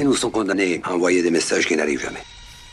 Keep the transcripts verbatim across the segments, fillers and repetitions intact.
Et nous sommes condamnés à envoyer des messages qui n'arrivent jamais.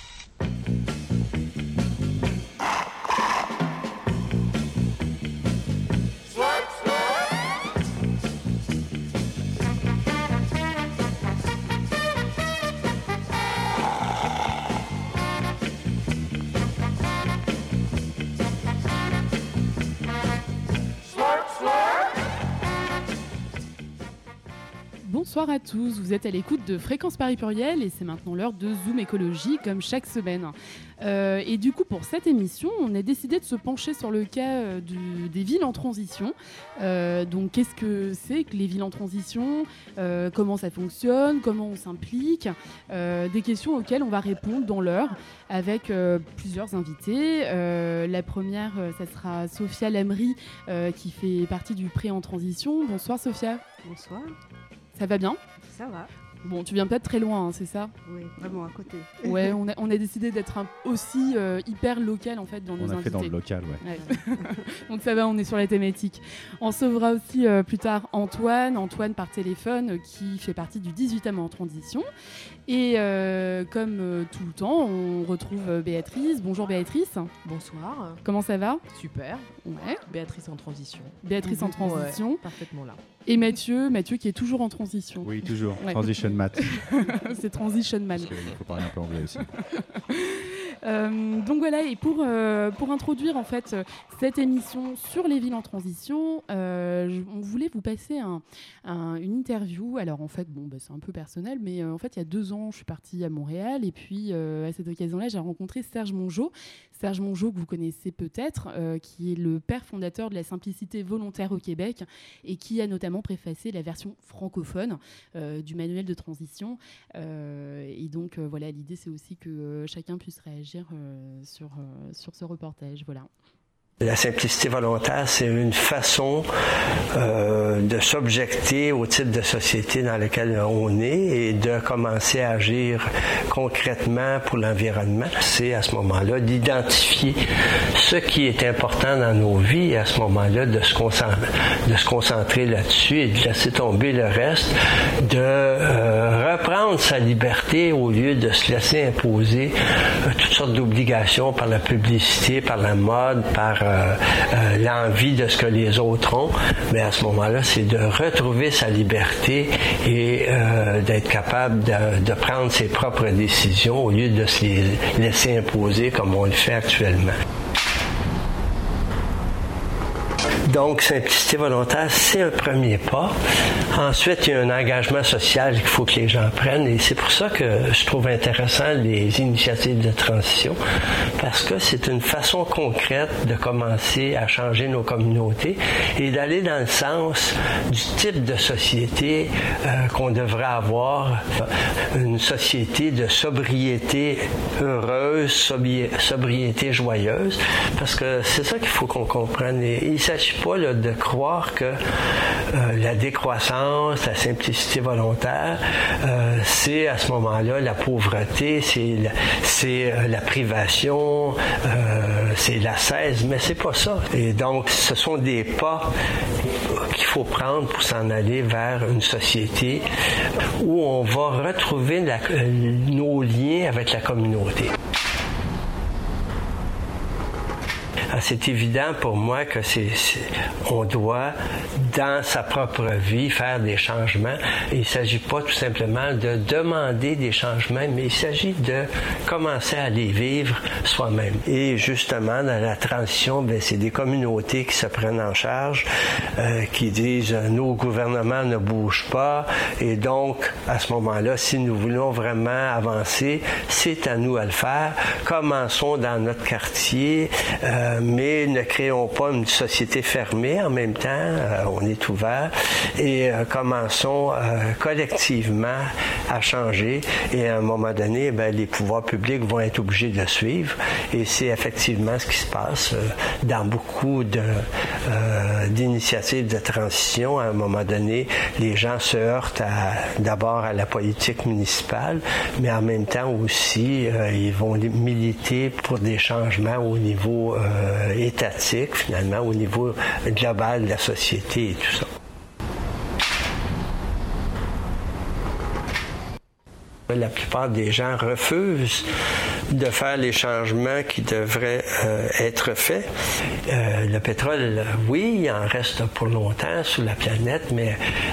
Bonsoir à tous, vous êtes à l'écoute de Fréquence Paris Pluriel et c'est maintenant l'heure de Zoom Écologie comme chaque semaine. Euh, et du coup pour cette émission, on a décidé de se pencher sur le cas euh, du, des villes en transition. Euh, donc qu'est-ce que c'est que les villes en transition, euh, comment ça fonctionne, comment on s'implique, euh, des questions auxquelles on va répondre dans l'heure avec euh, plusieurs invités. Euh, la première, euh, ça sera Sophia Lamry euh, qui fait partie du Pré en transition. Bonsoir Sophia. Bonsoir. Ça va bien ? Ça va. Bon, tu viens pas de très loin, hein, c'est ça ? Oui, vraiment à côté. Ouais, on a, on a décidé d'être un, aussi euh, hyper local en fait dans on nos invités. On a fait dans le local, ouais. ouais. Donc ça va, on est sur la thématique. On recevra aussi euh, plus tard Antoine, Antoine par téléphone, euh, qui fait partie du dix-huitième en transition. Et euh, comme euh, tout le temps, on retrouve euh, Béatrice. Bonjour Béatrice. Bonsoir. Comment ça va ? Super. Ouais. Béatrice en transition. Béatrice mmh. en transition. Ouais, parfaitement là. Et Mathieu, Mathieu qui est toujours en transition. Oui, toujours. Ouais. Transition math. C'est transition man. Il faut parler un peu anglais aussi. euh, donc voilà, et pour, euh, pour introduire en fait cette émission sur les villes en transition, euh, je, on voulait vous passer un, un, une interview. Alors en fait, bon, bah, c'est un peu personnel, mais euh, en fait, il y a deux ans, je suis partie à Montréal et puis euh, à cette occasion-là, j'ai rencontré Serge Mongeau. Serge Mongeau, que vous connaissez peut-être, euh, qui est le père fondateur de la simplicité volontaire au Québec et qui a notamment préfacé la version francophone euh, du manuel de transition. Euh, et donc, euh, voilà, l'idée, c'est aussi que euh, chacun puisse réagir euh, sur, euh, sur ce reportage. Voilà. La simplicité volontaire, c'est une façon euh, de s'objecter au type de société dans lequel on est et de commencer à agir concrètement pour l'environnement. C'est à ce moment-là d'identifier ce qui est important dans nos vies et à ce moment-là de se concentrer, de se concentrer là-dessus et de laisser tomber le reste, de euh, reprendre sa liberté au lieu de se laisser imposer euh, toutes sortes d'obligations par la publicité, par la mode, par Euh, euh, l'envie de ce que les autres ont, mais à ce moment-là, c'est de retrouver sa liberté et euh, d'être capable de, de prendre ses propres décisions au lieu de se les laisser imposer comme on le fait actuellement. Donc, simplicité volontaire, c'est un premier pas. Ensuite, il y a un engagement social qu'il faut que les gens prennent et c'est pour ça que je trouve intéressant les initiatives de transition parce que c'est une façon concrète de commencer à changer nos communautés et d'aller dans le sens du type de société euh, qu'on devrait avoir. Une société de sobriété heureuse, sobri- sobriété joyeuse, parce que c'est ça qu'il faut qu'on comprenne. Et il ne s'agit pas là, de croire que euh, la décroissance, la simplicité volontaire, euh, c'est à ce moment-là la pauvreté, c'est la, c'est, euh, la privation, euh, c'est l'ascèse, mais c'est pas ça. Et donc, ce sont des pas qu'il faut prendre pour s'en aller vers une société où on va retrouver la, euh, nos liens avec la communauté. C'est évident pour moi que c'est, c'est, on doit, dans sa propre vie, faire des changements. Il ne s'agit pas tout simplement de demander des changements, mais il s'agit de commencer à les vivre soi-même. Et justement, dans la transition, bien, c'est des communautés qui se prennent en charge, euh, qui disent « nos gouvernements ne bougent pas ». Et donc, à ce moment-là, si nous voulons vraiment avancer, c'est à nous à le faire. Commençons dans notre quartier, euh, mais ne créons pas une société fermée en même temps, euh, on est ouvert, et euh, commençons euh, collectivement à changer, et à un moment donné, ben, les pouvoirs publics vont être obligés de suivre, et c'est effectivement ce qui se passe euh, dans beaucoup de, euh, d'initiatives de transition. À un moment donné, les gens se heurtent à, d'abord à la politique municipale, mais en même temps aussi, euh, ils vont militer pour des changements au niveau euh, étatique, finalement, au niveau global de la société et tout ça. La plupart des gens refusent de faire les changements qui devraient euh, être faits. Euh, le pétrole, oui, il en reste pour longtemps sur la planète, mais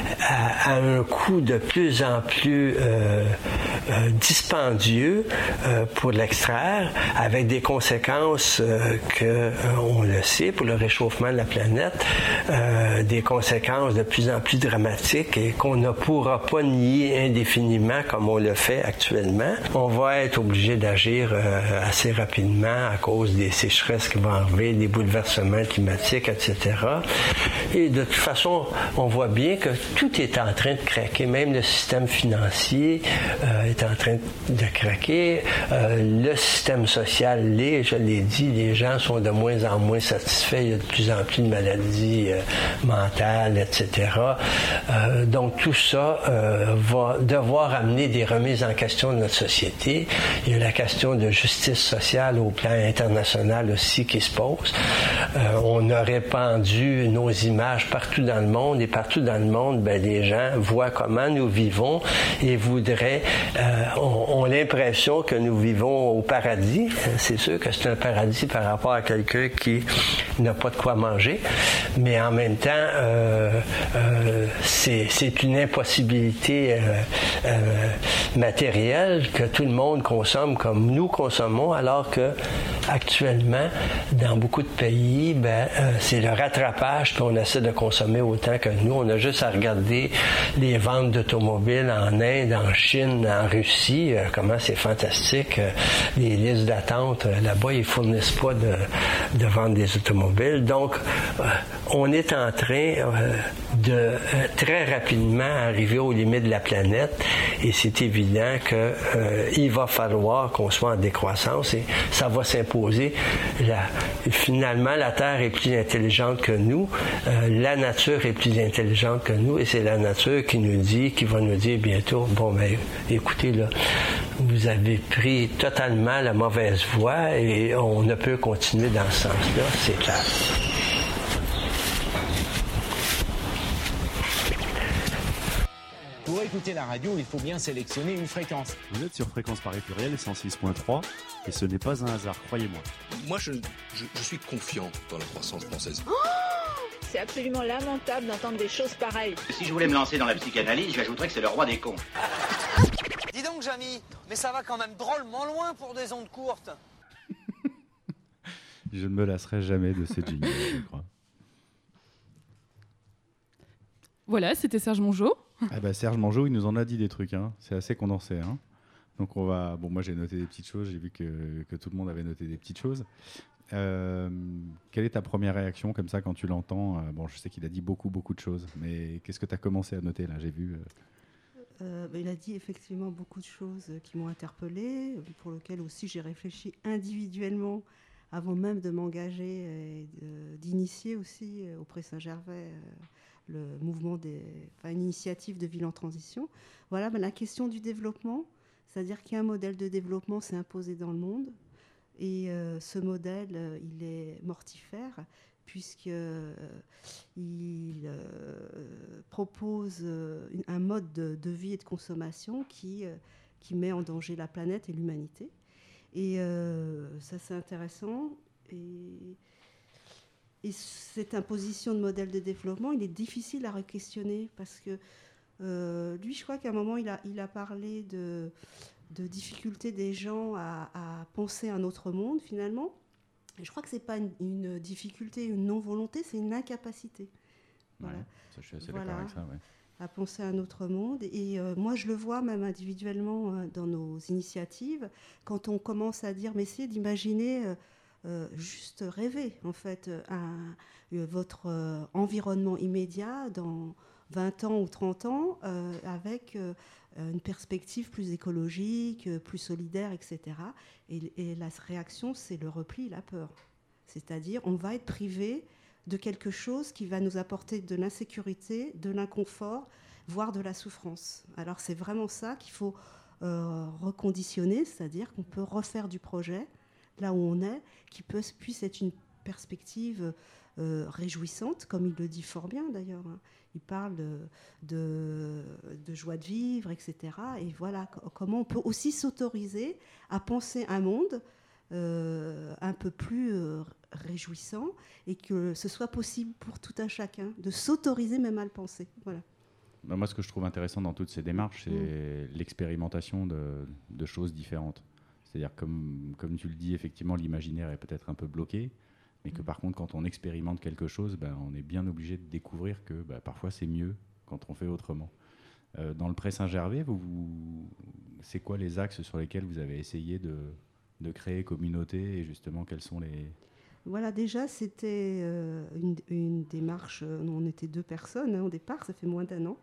à, à un coût de plus en plus euh, euh, dispendieux euh, pour l'extraire, avec des conséquences euh, que, euh, on le sait, pour le réchauffement de la planète, euh, des conséquences de plus en plus dramatiques et qu'on ne pourra pas nier indéfiniment comme on le fait actuellement. On va être obligé d'agir euh, assez rapidement à cause des sécheresses qui vont arriver, des bouleversements climatiques, et cetera. Et de toute façon, on voit bien que tout est en train de craquer. Même le système financier euh, est en train de craquer. Euh, le système social l'est, je l'ai dit, les gens sont de moins en moins satisfaits. Il y a de plus en plus de maladies euh, mentales, et cetera. Euh, donc tout ça euh, va devoir amener des remises en question de notre société. Il y a la question de justice sociale au plan international aussi qui se pose. Euh, on a répandu nos images partout dans le monde et partout dans le monde, ben, les gens voient comment nous vivons et voudraient, euh, ont, ont l'impression que nous vivons au paradis. C'est sûr que c'est un paradis par rapport à quelqu'un qui n'a pas de quoi manger, mais en même temps, euh, euh, c'est, c'est une impossibilité euh, euh, matérielle que tout le monde consomme comme nous consommons, alors que actuellement, dans beaucoup de pays, ben, euh, c'est le rattrapage, puis on essaie de consommer autant que nous. On a juste à regarder les ventes d'automobiles en Inde, en Chine, en Russie, euh, comment c'est fantastique. Euh, les listes d'attente, euh, là-bas, ils fournissent pas de, de vendre des automobiles. Donc, euh, on est en train euh, de euh, très rapidement arriver aux limites de la planète et c'est évident que euh, il va falloir qu'on soit en décroissance et ça va s'imposer. La, finalement, la Terre est plus intelligente que nous, euh, la nature est plus intelligente que nous et c'est la nature qui nous dit, qui va nous dire bientôt, bon ben écoutez là, vous avez pris totalement la mauvaise voie et on ne peut continuer dans ce sens-là, c'est clair. Pour écouter la radio, il faut bien sélectionner une fréquence. Vous êtes sur Fréquence Paris Pluriel cent six point trois et ce n'est pas un hasard, croyez-moi. Moi, je, je, je suis confiant dans la croissance française. Oh, c'est absolument lamentable d'entendre des choses pareilles. Si je voulais me lancer dans la psychanalyse, j'ajouterais que c'est le roi des cons. Dis donc, Jamy, mais ça va quand même drôlement loin pour des ondes courtes. Je ne me lasserai jamais de ces jingles, je crois. Voilà, c'était Serge Mongeau. Ah bah Serge Mongeau, il nous en a dit des trucs, hein. C'est assez condensé. Hein. Donc on va. Bon, moi j'ai noté des petites choses, j'ai vu que, que tout le monde avait noté des petites choses. Euh, quelle est ta première réaction comme ça quand tu l'entends ? Bon, je sais qu'il a dit beaucoup, beaucoup de choses, mais qu'est-ce que tu as commencé à noter là ? J'ai vu. Euh... Euh, il a dit effectivement beaucoup de choses qui m'ont interpellée, pour lesquelles aussi j'ai réfléchi individuellement avant même de m'engager et de, d'initier aussi au Pré Saint-Gervais euh, le mouvement des, enfin, une initiative de ville en transition. Voilà, ben, la question du développement, c'est-à-dire qu'il y a un modèle de développement s'est imposé dans le monde et euh, ce modèle, euh, il est mortifère puisqu'il euh, euh, propose euh, un mode de, de vie et de consommation qui, euh, qui met en danger la planète et l'humanité. Et euh, ça, c'est intéressant. Et, et cette imposition de modèle de développement, il est difficile à re-questionner parce que euh, lui, je crois qu'à un moment, il a, il a parlé de, de difficultés des gens à, à penser un autre monde, finalement. Et je crois que ce n'est pas une, une difficulté, une non-volonté, c'est une incapacité. Voilà. Ouais, ça, je suis assez voilà. d'accord avec ça, ouais. À penser à un autre monde. Et euh, moi, je le vois même individuellement euh, dans nos initiatives, quand on commence à dire, mais essayez d'imaginer, euh, euh, juste rêver, en fait, un, euh, votre euh, environnement immédiat dans vingt ans ou trente ans, euh, avec euh, une perspective plus écologique, plus solidaire, et cetera. Et, et la réaction, c'est le repli, la peur. C'est-à-dire, on va être privé de quelque chose qui va nous apporter de l'insécurité, de l'inconfort, voire de la souffrance. Alors c'est vraiment ça qu'il faut euh, reconditionner, c'est-à-dire qu'on peut refaire du projet là où on est, qui peut, puisse être une perspective euh, réjouissante, comme il le dit fort bien d'ailleurs. Hein. Il parle de, de, de joie de vivre, et cetera. Et voilà c- comment on peut aussi s'autoriser à penser un monde euh, un peu plus euh, réjouissant et que ce soit possible pour tout un chacun de s'autoriser même à le penser. Voilà. Bah, moi, ce que je trouve intéressant dans toutes ces démarches, c'est mmh. l'expérimentation de, de choses différentes. C'est-à-dire, comme, comme tu le dis, effectivement, l'imaginaire est peut-être un peu bloqué, mais que par contre, quand on expérimente quelque chose, bah, on est bien obligé de découvrir que bah, parfois c'est mieux quand on fait autrement. Euh, dans le Pré Saint-Gervais, vous, vous, c'est quoi les axes sur lesquels vous avez essayé de, de créer communauté et justement quels sont les... Voilà, déjà, c'était euh, une, une démarche, euh, on était deux personnes hein, au départ, ça fait moins d'un an.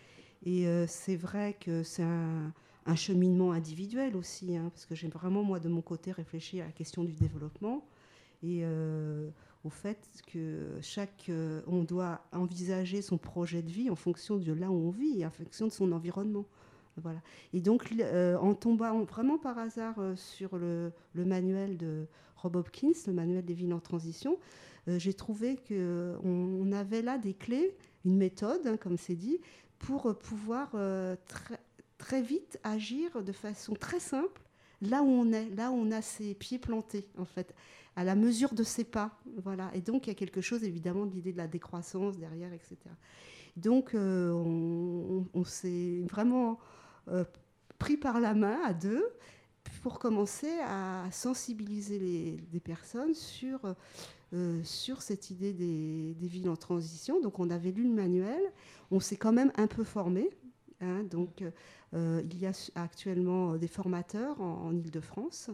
Et euh, c'est vrai que c'est un, un cheminement individuel aussi, hein, parce que j'ai vraiment, moi, de mon côté, réfléchi à la question du développement et euh, au fait que chaque, euh, on doit envisager son projet de vie en fonction de là où on vit et en fonction de son environnement. Voilà. Et donc, euh, en tombant vraiment par hasard euh, sur le, le manuel de Rob Hopkins, le manuel des villes en transition, euh, j'ai trouvé qu'on on avait là des clés, une méthode, hein, comme c'est dit, pour euh, pouvoir euh, très, très vite agir de façon très simple, là où on est, là où on a ses pieds plantés, en fait, à la mesure de ses pas. Voilà. Et donc, il y a quelque chose, évidemment, de l'idée de la décroissance derrière, et cetera. Donc, euh, on, on, on s'est vraiment euh, pris par la main à deux pour commencer à sensibiliser les, les personnes sur, euh, sur cette idée des, des villes en transition. Donc, on avait lu le manuel, on s'est quand même un peu formé. Hein, donc, euh, il y a actuellement des formateurs en, en Île-de-France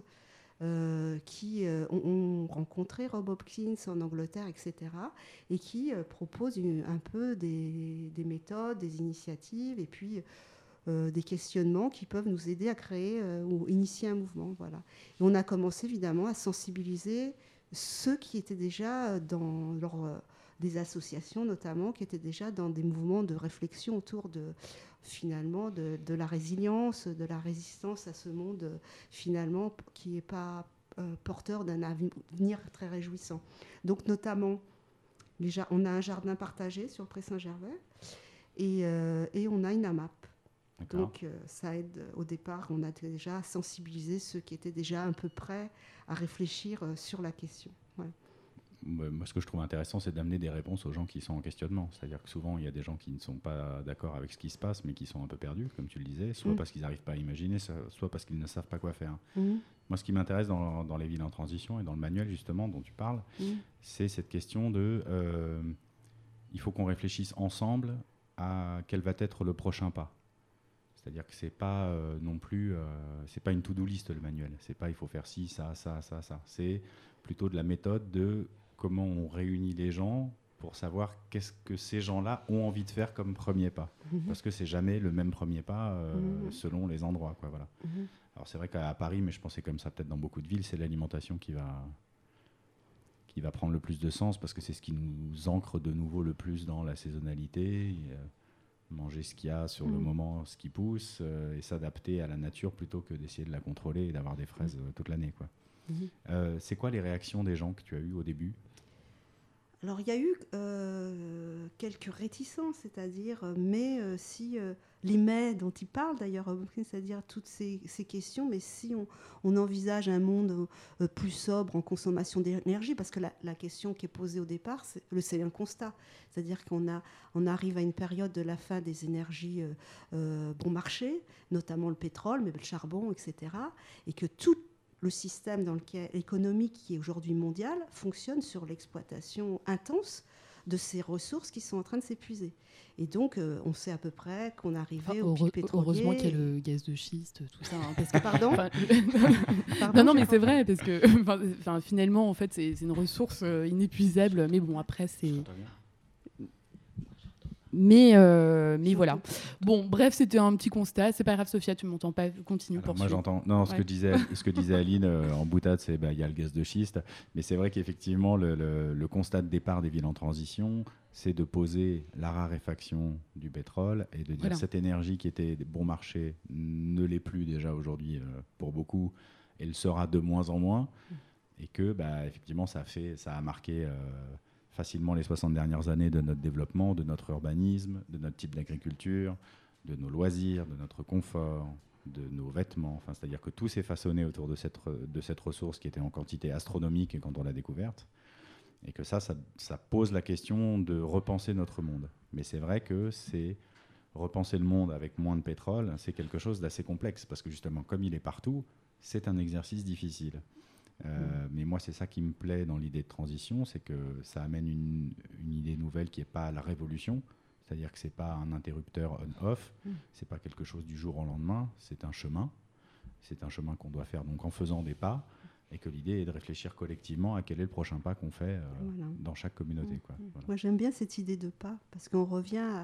euh, qui euh, ont, ont rencontré Rob Hopkins en Angleterre, et cetera, et qui euh, proposent une, un peu des, des méthodes, des initiatives, et puis euh, des questionnements qui peuvent nous aider à créer euh, ou initier un mouvement. Voilà. Et on a commencé évidemment à sensibiliser ceux qui étaient déjà dans leur... Euh, des associations notamment qui étaient déjà dans des mouvements de réflexion autour de finalement de, de la résilience, de la résistance à ce monde finalement qui n'est pas euh, porteur d'un avenir très réjouissant. Donc notamment, les, on a un jardin partagé sur le Pré Saint-Gervais et, euh, et on a une AMAP. D'accord. Donc euh, ça aide, au départ, on a déjà sensibilisé ceux qui étaient déjà un peu prêts à réfléchir euh, sur la question. Voilà. Moi, ce que je trouve intéressant, c'est d'amener des réponses aux gens qui sont en questionnement. C'est-à-dire que souvent, il y a des gens qui ne sont pas d'accord avec ce qui se passe, mais qui sont un peu perdus, comme tu le disais, soit mmh. parce qu'ils n'arrivent pas à imaginer, soit parce qu'ils ne savent pas quoi faire. Mmh. Moi, ce qui m'intéresse dans, dans les villes en transition et dans le manuel, justement, dont tu parles, mmh. c'est cette question de... Euh, il faut qu'on réfléchisse ensemble à quel va être le prochain pas. C'est-à-dire que c'est pas euh, non plus... Euh, c'est pas une to-do list, le manuel. C'est pas il faut faire ci, ça, ça, ça, ça. C'est plutôt de la méthode de... comment on réunit les gens pour savoir qu'est-ce que ces gens-là ont envie de faire comme premier pas. Mmh. Parce que c'est jamais le même premier pas euh, mmh. selon les endroits. Quoi, voilà. Mmh. Alors c'est vrai qu'à Paris, mais je pensais comme ça peut-être dans beaucoup de villes, c'est l'alimentation qui va, qui va prendre le plus de sens parce que c'est ce qui nous ancre de nouveau le plus dans la saisonnalité. Et, euh, manger ce qu'il y a sur mmh. le moment, ce qui pousse, euh, et s'adapter à la nature plutôt que d'essayer de la contrôler et d'avoir des fraises mmh. euh, toute l'année. Quoi. Mmh. Euh, c'est quoi les réactions des gens que tu as eues au début ? Alors, il y a eu euh, quelques réticences, c'est-à-dire, euh, mais euh, si euh, les mais dont il parle d'ailleurs, c'est-à-dire toutes ces, ces questions, mais si on, on envisage un monde euh, plus sobre en consommation d'énergie, parce que la, la question qui est posée au départ, c'est, le, c'est un constat, c'est-à-dire qu'on a, on arrive à une période de la fin des énergies euh, euh, bon marché, notamment le pétrole, mais le charbon, et cetera, et que tout le système dans lequel, économique qui est aujourd'hui mondial fonctionne sur l'exploitation intense de ces ressources qui sont en train de s'épuiser. Et donc, euh, on sait à peu près qu'on arrivait enfin, au pic pétrolier. Heureusement qu'il y a le gaz de schiste, tout ça. Hein, parce que, pardon, enfin, Pardon Non, non, mais c'est vrai, parce que finalement, en fait, c'est, c'est une ressource inépuisable. Mais bon, après, c'est... Mais, euh, mais voilà. Bon, bref, c'était un petit constat. C'est pas grave, Sophia, tu m'entends pas. Continue. Alors, moi, j'entends. Non, ce, ouais. que disait, ce que disait Aline euh, en boutade, c'est bah, y a le gaz de schiste. Mais c'est vrai qu'effectivement, le, le, le constat de départ des villes en transition, c'est de poser la raréfaction du pétrole et de dire voilà. cette énergie qui était bon marché ne l'est plus déjà aujourd'hui euh, pour beaucoup. Elle sera de moins en moins. et que, bah, effectivement, ça, fait, ça a marqué euh, facilement les soixante dernières années de notre développement, de notre urbanisme, de notre type d'agriculture, de nos loisirs, de notre confort, de nos vêtements. Enfin, c'est-à-dire que tout s'est façonné autour de cette, de cette ressource qui était en quantité astronomique quand on l'a découverte. Et que ça, ça, ça pose la question de repenser notre monde. Mais c'est vrai que c'est repenser le monde avec moins de pétrole, c'est quelque chose d'assez complexe, parce que justement, comme il est partout, c'est un exercice difficile. Euh, mmh. Mais moi, c'est ça qui me plaît dans l'idée de transition, c'est que ça amène une, une idée nouvelle qui n'est pas la révolution, c'est-à-dire que ce n'est pas un interrupteur on-off, mmh. ce n'est pas quelque chose du jour au lendemain, c'est un chemin. C'est un chemin qu'on doit faire donc en faisant des pas, et que l'idée est de réfléchir collectivement à quel est le prochain pas qu'on fait euh, voilà. dans chaque communauté. Mmh. Quoi. Voilà. Moi, j'aime bien cette idée de pas, parce qu'on revient à,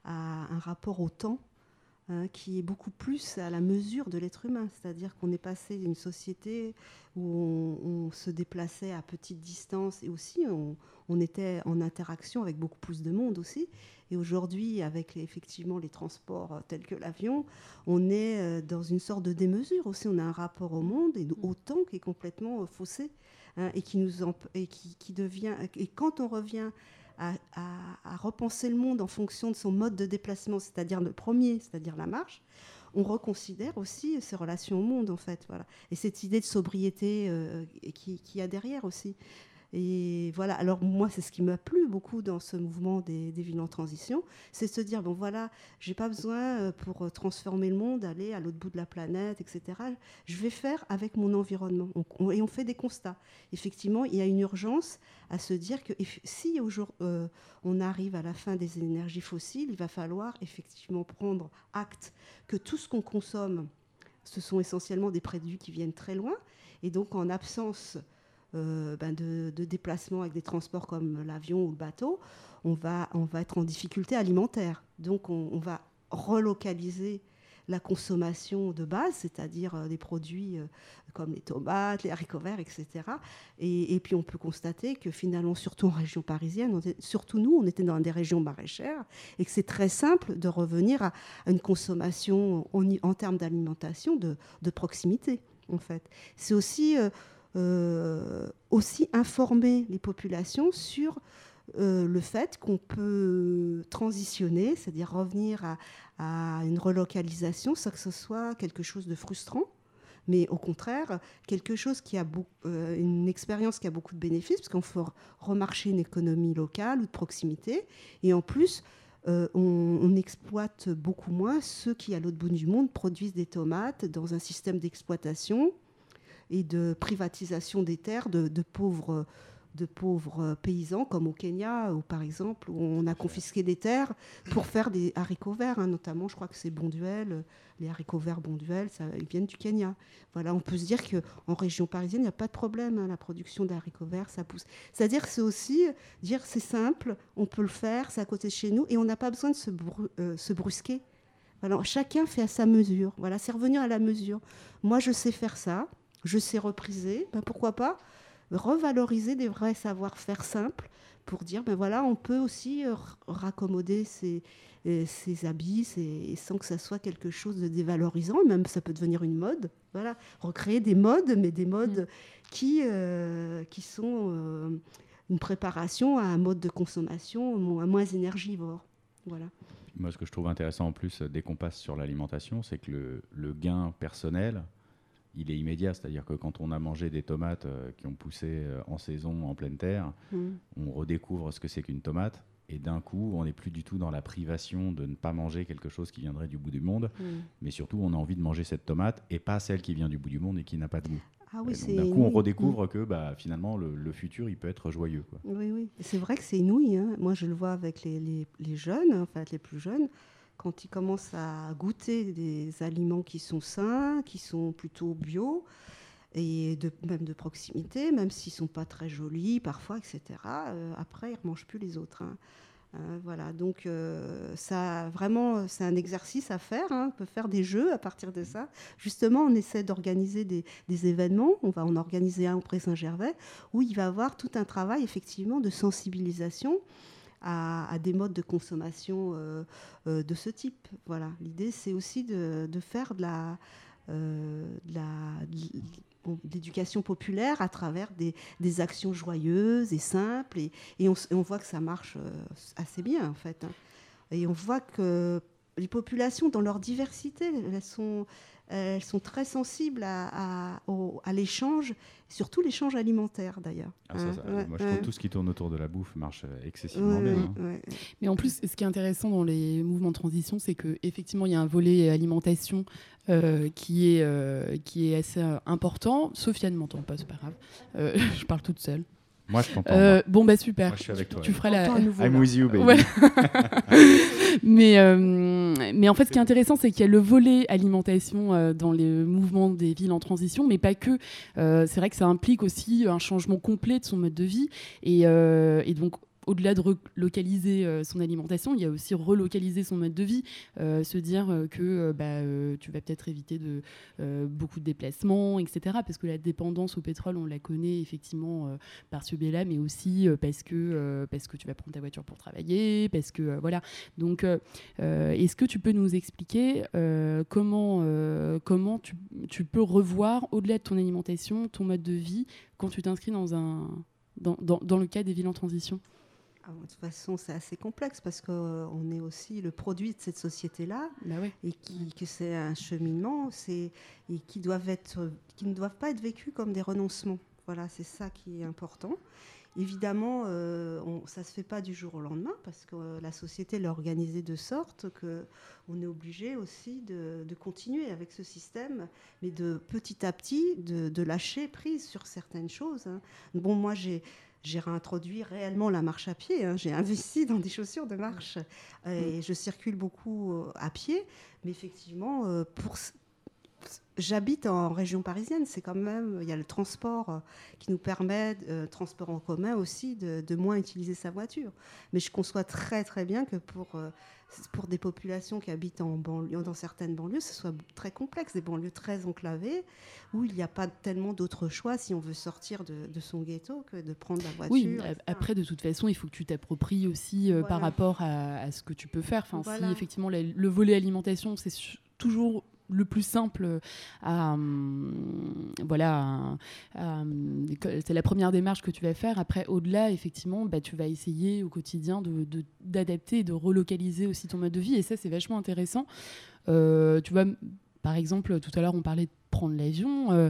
à un rapport au temps hein, qui est beaucoup plus à la mesure de l'être humain. C'est-à-dire qu'on est passé d'une société où on, on se déplaçait à petite distance, et aussi on, on était en interaction avec beaucoup plus de monde aussi. Et aujourd'hui, avec les, effectivement les transports tels que l'avion, on est dans une sorte de démesure aussi. On a un rapport au monde et au temps qui est complètement faussé hein, et qui nous emp- et qui, qui devient. Et quand on revient à, à, à repenser le monde en fonction de son mode de déplacement, c'est-à-dire le premier, c'est-à-dire la marche, on reconsidère aussi ses relations au monde en fait. Voilà. Et cette idée de sobriété euh, qui, qui a derrière aussi. Et voilà, alors moi, c'est ce qui m'a plu beaucoup dans ce mouvement des, des villes en transition, c'est de se dire, bon voilà, j'ai pas besoin pour transformer le monde, d'aller à l'autre bout de la planète, et cetera. Je vais faire avec mon environnement. On, on, et on fait des constats. Effectivement, il y a une urgence à se dire que si aujourd'hui, euh, on arrive à la fin des énergies fossiles, il va falloir effectivement prendre acte que tout ce qu'on consomme, ce sont essentiellement des produits qui viennent très loin. Et donc, en absence Euh, ben de, de déplacements avec des transports comme l'avion ou le bateau, on va, on va être en difficulté alimentaire. Donc on, on va relocaliser la consommation de base, c'est-à-dire euh, des produits euh, comme les tomates, les haricots verts, et cetera. Et, et puis on peut constater que finalement, surtout en région parisienne, on était, surtout nous, on était dans des régions maraîchères, et que c'est très simple de revenir à, à une consommation en, en termes d'alimentation de, de proximité, en fait. C'est aussi... Euh, Euh, aussi informer les populations sur euh, le fait qu'on peut transitionner, c'est-à-dire revenir à, à une relocalisation sans que ce soit quelque chose de frustrant, mais au contraire, quelque chose qui a beau, euh, une expérience qui a beaucoup de bénéfices, parce qu'on fait remarcher une économie locale ou de proximité, et en plus, euh, on, on exploite beaucoup moins ceux qui, à l'autre bout du monde, produisent des tomates dans un système d'exploitation et de privatisation des terres de, de, pauvres, de pauvres paysans, comme au Kenya, où, par exemple, où on a confisqué des terres pour faire des haricots verts, hein, notamment, je crois que c'est Bonduelle, les haricots verts Bonduelle, ça, ils viennent du Kenya. Voilà, on peut se dire qu'en région parisienne, il n'y a pas de problème, hein, la production d'haricots verts, ça pousse. C'est-à-dire que c'est aussi dire c'est simple, on peut le faire, c'est à côté de chez nous, et on n'a pas besoin de se, bru- euh, se brusquer. Alors, chacun fait à sa mesure. Voilà, c'est revenir à la mesure. Moi, je sais faire ça. Je sais repriser, ben pourquoi pas revaloriser des vrais savoir-faire simples pour dire, ben voilà, on peut aussi euh, raccommoder ses, euh, ses habits ses, sans que ça soit quelque chose de dévalorisant, même ça peut devenir une mode. Voilà, recréer des modes, mais des modes mmh. qui, euh, qui sont euh, une préparation à un mode de consommation moins, moins énergivore. Voilà. Moi, ce que je trouve intéressant en plus, dès qu'on passe sur l'alimentation, c'est que le, le gain personnel, il est immédiat, c'est-à-dire que quand on a mangé des tomates euh, qui ont poussé euh, en saison, en pleine terre, mmh. on redécouvre ce que c'est qu'une tomate, et d'un coup, on n'est plus du tout dans la privation de ne pas manger quelque chose qui viendrait du bout du monde, mmh. mais surtout, on a envie de manger cette tomate, et pas celle qui vient du bout du monde et qui n'a pas de goût. Ah oui, donc, d'un coup, on redécouvre mmh. que bah, finalement, le, le futur, il peut être joyeux, quoi. Oui, oui. C'est vrai que c'est inouï, hein. Moi, je le vois avec les, les, les jeunes, en fait, les plus jeunes, quand ils commencent à goûter des aliments qui sont sains, qui sont plutôt bio, et de, même de proximité, même s'ils ne sont pas très jolis parfois, et cetera. Euh, après, ils ne remangent plus les autres. Hein. Euh, voilà, donc euh, ça, vraiment, c'est un exercice à faire. Hein. On peut faire des jeux à partir de ça. Justement, on essaie d'organiser des, des événements. On va en organiser un au Pré Saint-Gervais, où il va y avoir tout un travail, effectivement, de sensibilisation À, à des modes de consommation euh, euh, de ce type. Voilà. L'idée, c'est aussi de, de faire de la, euh, de la, de, l'éducation populaire à travers des, des actions joyeuses et simples. Et, et, on, et on voit que ça marche euh, assez bien, en fait. Hein. Et on voit que les populations, dans leur diversité, elles sont, elles sont très sensibles à, à, au, à l'échange, surtout l'échange alimentaire, d'ailleurs. Ah, ça, ça, hein, ouais, moi, je ouais. trouve tout ce qui tourne autour de la bouffe marche excessivement ouais, bien. Hein. Ouais. Mais en plus, ce qui est intéressant dans les mouvements de transition, c'est qu'effectivement, il y a un volet alimentation euh, qui, est, euh, qui est assez euh, important. Sofiane ne m'entend pas, c'est pas grave. Euh, je parle toute seule. Moi, je t'entends. Euh, bon, bah super. Moi, je suis avec toi. Tu feras la... nouveau, I'm là. with you, baby. Ouais. mais, euh, mais en fait, ce qui est intéressant, c'est qu'il y a le volet alimentation euh, dans les mouvements des villes en transition, mais pas que. Euh, c'est vrai que ça implique aussi un changement complet de son mode de vie. Et, euh, et donc, au-delà de relocaliser euh, son alimentation, il y a aussi relocaliser son mode de vie, euh, se dire euh, que euh, bah, euh, tu vas peut-être éviter de, euh, beaucoup de déplacements, et cetera. Parce que la dépendance au pétrole, on la connaît effectivement euh, par ce biais-là, mais aussi euh, parce, que, euh, parce que tu vas prendre ta voiture pour travailler, parce que euh, voilà. Donc, euh, euh, est-ce que tu peux nous expliquer euh, comment, euh, comment tu, tu peux revoir, au-delà de ton alimentation, ton mode de vie quand tu t'inscris dans, un, dans, dans, dans le cas des villes en transition ? Ah, de toute façon, c'est assez complexe parce qu'on euh, est aussi le produit de cette société-là bah ouais. et qui, que c'est un cheminement c'est, et qui, doivent être, qui ne doivent pas être vécus comme des renoncements. Voilà, c'est ça qui est important. Évidemment, euh, on, ça ne se fait pas du jour au lendemain parce que euh, la société l'a organisé de sorte qu'on est obligé aussi de, de continuer avec ce système, mais de petit à petit, de, de lâcher prise sur certaines choses. Hein. Bon, moi, j'ai... J'ai réintroduit réellement la marche à pied. Hein. J'ai investi dans des chaussures de marche et je circule beaucoup à pied. Mais effectivement, pour... j'habite en région parisienne. C'est quand même, il y a le transport qui nous permet, euh, transport en commun aussi, de, de moins utiliser sa voiture. Mais je conçois très très bien que pour euh, pour des populations qui habitent en banlieue, dans certaines banlieues, ce soit très complexe, des banlieues très enclavées, où il n'y a pas tellement d'autres choix si on veut sortir de, de son ghetto que de prendre la voiture. Oui, après, de toute façon, il faut que tu t'appropries aussi euh, voilà. par rapport à, à ce que tu peux faire. Enfin, voilà. Si effectivement le, le volet alimentation, c'est su- toujours le plus simple à, hum, voilà, à, à, c'est la première démarche que tu vas faire. Après, au-delà, effectivement, bah, tu vas essayer au quotidien de, de, d'adapter et de relocaliser aussi ton mode de vie. Et ça, c'est vachement intéressant. Euh, tu vois, par exemple, tout à l'heure, on parlait de prendre l'avion. Euh,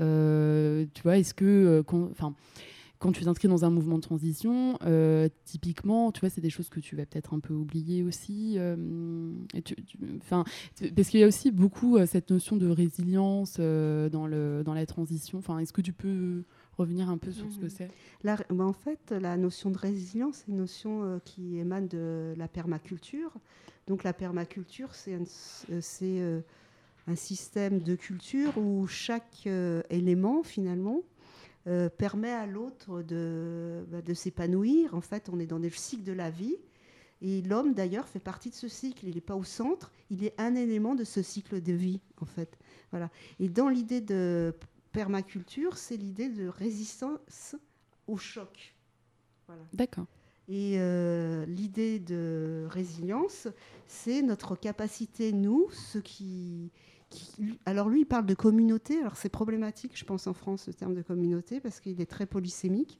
euh, tu vois, est-ce que... Enfin... Euh, quand tu t'inscris dans un mouvement de transition, euh, typiquement, tu vois, c'est des choses que tu vas peut-être un peu oublier aussi. Euh, tu, tu, parce qu'il y a aussi beaucoup euh, cette notion de résilience euh, dans, le, dans la transition. Enfin, est-ce que tu peux revenir un peu sur mmh. ce que c'est ? la, bah En fait, la notion de résilience, c'est une notion euh, qui émane de la permaculture. Donc la permaculture, c'est un, c'est, euh, un système de culture où chaque euh, élément, finalement, Euh, permet à l'autre de, bah, de s'épanouir. En fait, on est dans le cycle de la vie. Et l'homme, d'ailleurs, fait partie de ce cycle. Il n'est pas au centre, il est un élément de ce cycle de vie, en fait. Voilà. Et dans l'idée de permaculture, c'est l'idée de résistance au choc. Voilà. D'accord. Et euh, l'idée de résilience, c'est notre capacité, nous, ceux qui... Alors lui, il parle de communauté. Alors c'est problématique, je pense, en France, le terme de communauté, parce qu'il est très polysémique.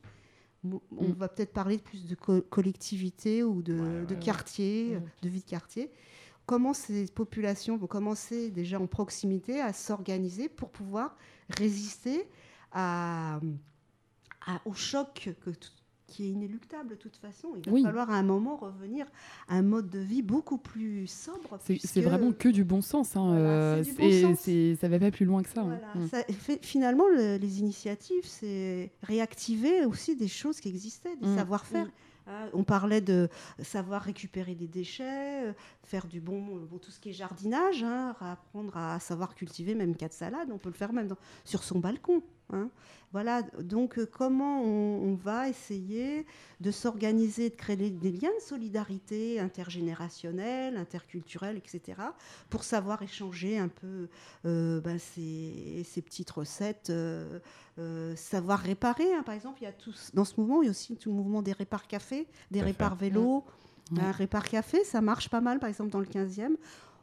On mm. va peut-être parler plus de co- collectivité ou de, ouais, de ouais, quartier, ouais. de vie de quartier. Comment ces populations vont commencer déjà en proximité à s'organiser pour pouvoir résister à, à, au choc que tout, qui est inéluctable de toute façon. Il va oui. falloir à un moment revenir à un mode de vie beaucoup plus sobre. C'est, puisque... c'est vraiment que du bon sens. Hein. Voilà, euh, c'est du bon sens. C'est, ça ne va pas plus loin que ça. Voilà. Hein. ça fait, finalement, le, les initiatives, c'est réactiver aussi des choses qui existaient, des mmh. savoir-faire. Mmh. Hein, on parlait de savoir récupérer des déchets, euh, faire du bon, bon, tout ce qui est jardinage, hein, apprendre à savoir cultiver même quatre salades. On peut le faire même dans, sur son balcon. Hein. Voilà, donc euh, comment on, on va essayer de s'organiser, de créer des liens de solidarité intergénérationnels, interculturels, et cetera, pour savoir échanger un peu euh, ben, ces, ces petites recettes, euh, euh, savoir réparer. Hein. Par exemple, il y a tout, dans ce mouvement, il y a aussi tout le mouvement des répars café, des répars vélos. Mmh. Un répar café, ça marche pas mal, par exemple, dans le quinzième.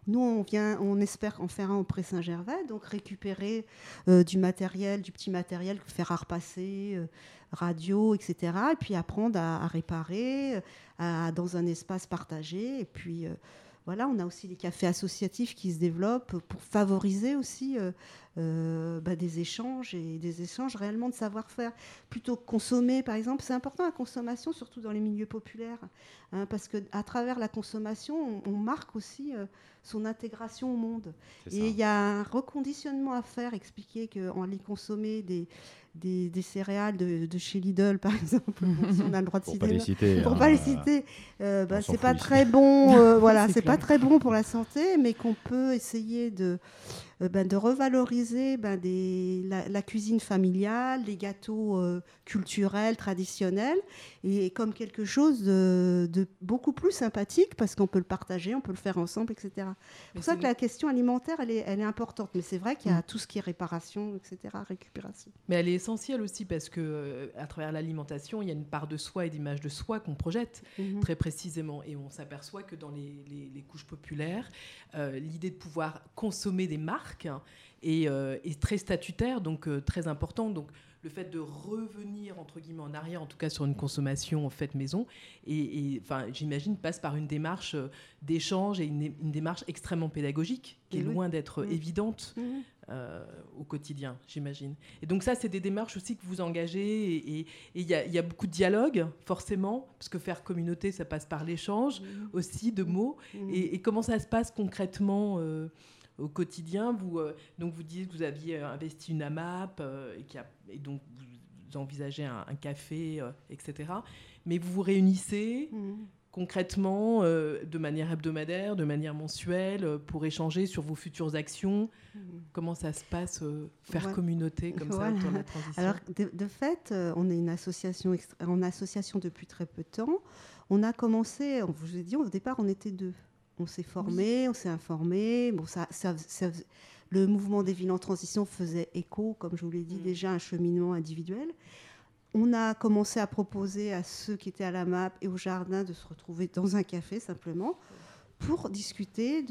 nous, on, vient, on espère en faire un au Pré-Saint-Gervais, donc récupérer euh, du matériel, du petit matériel, fer à repasser, euh, radio, et cetera. Et puis apprendre à, à réparer à, dans un espace partagé. Et puis euh, voilà, on a aussi des cafés associatifs qui se développent pour favoriser aussi euh, euh, bah, des échanges et des échanges réellement de savoir-faire. Plutôt que consommer, par exemple, c'est important la consommation, surtout dans les milieux populaires, hein, parce qu'à travers la consommation, on, on marque aussi euh, son intégration au monde. C'est et il y a un reconditionnement à faire, expliquer qu'en allant consommer des, des, des céréales de, de chez Lidl, par exemple, si on a le droit de pour citer, pas les citer, pour hein, pas les citer, euh, bah, c'est pas ici. très bon, euh, voilà, c'est, c'est pas très bon pour la santé, mais qu'on peut essayer de Euh, ben, de revaloriser ben, des, la, la cuisine familiale, les gâteaux euh, culturels, traditionnels, et comme quelque chose de, de beaucoup plus sympathique, parce qu'on peut le partager, on peut le faire ensemble, et cetera. C'est pour ça que la question alimentaire, elle est, elle est importante. Mais c'est vrai qu'il y a mmh. tout ce qui est réparation, et cetera, récupération. Mais elle est essentielle aussi, parce qu'à euh, travers l'alimentation, il y a une part de soi et d'image de soi qu'on projette mmh. très précisément. Et on s'aperçoit que dans les, les, les couches populaires, euh, l'idée de pouvoir consommer des marques est, euh, est très statutaire, donc euh, très important. Donc le fait de revenir entre guillemets en arrière, en tout cas sur une consommation faite maison, et, et enfin j'imagine passe par une démarche d'échange et une, une démarche extrêmement pédagogique qui et est oui. loin d'être mmh. évidente mmh. euh, au quotidien, j'imagine. Et donc ça, c'est des démarches aussi que vous engagez, et il y, y a beaucoup de dialogue forcément, parce que faire communauté, ça passe par l'échange mmh. aussi de mots. Mmh. Et, et comment ça se passe concrètement euh, au quotidien? Vous, euh, donc vous disiez que vous aviez investi une AMAP euh, et, qui a, et donc vous envisagez un, un café, euh, et cetera. Mais vous vous réunissez mmh. concrètement euh, de manière hebdomadaire, de manière mensuelle, euh, pour échanger sur vos futures actions. Mmh. Comment ça se passe, euh, faire ouais. communauté comme voilà. ça autour de la transition? Alors de, de fait, euh, on est une association extra- en association depuis très peu de temps. On a commencé, je vous ai dit, au départ, on était deux. On s'est formé, oui. on s'est informé. Bon, ça, ça, ça, le mouvement des villes en transition faisait écho, comme je vous l'ai dit, mmh. déjà un cheminement individuel. On a commencé à proposer à ceux qui étaient à la M A P et au jardin de se retrouver dans un café simplement pour discuter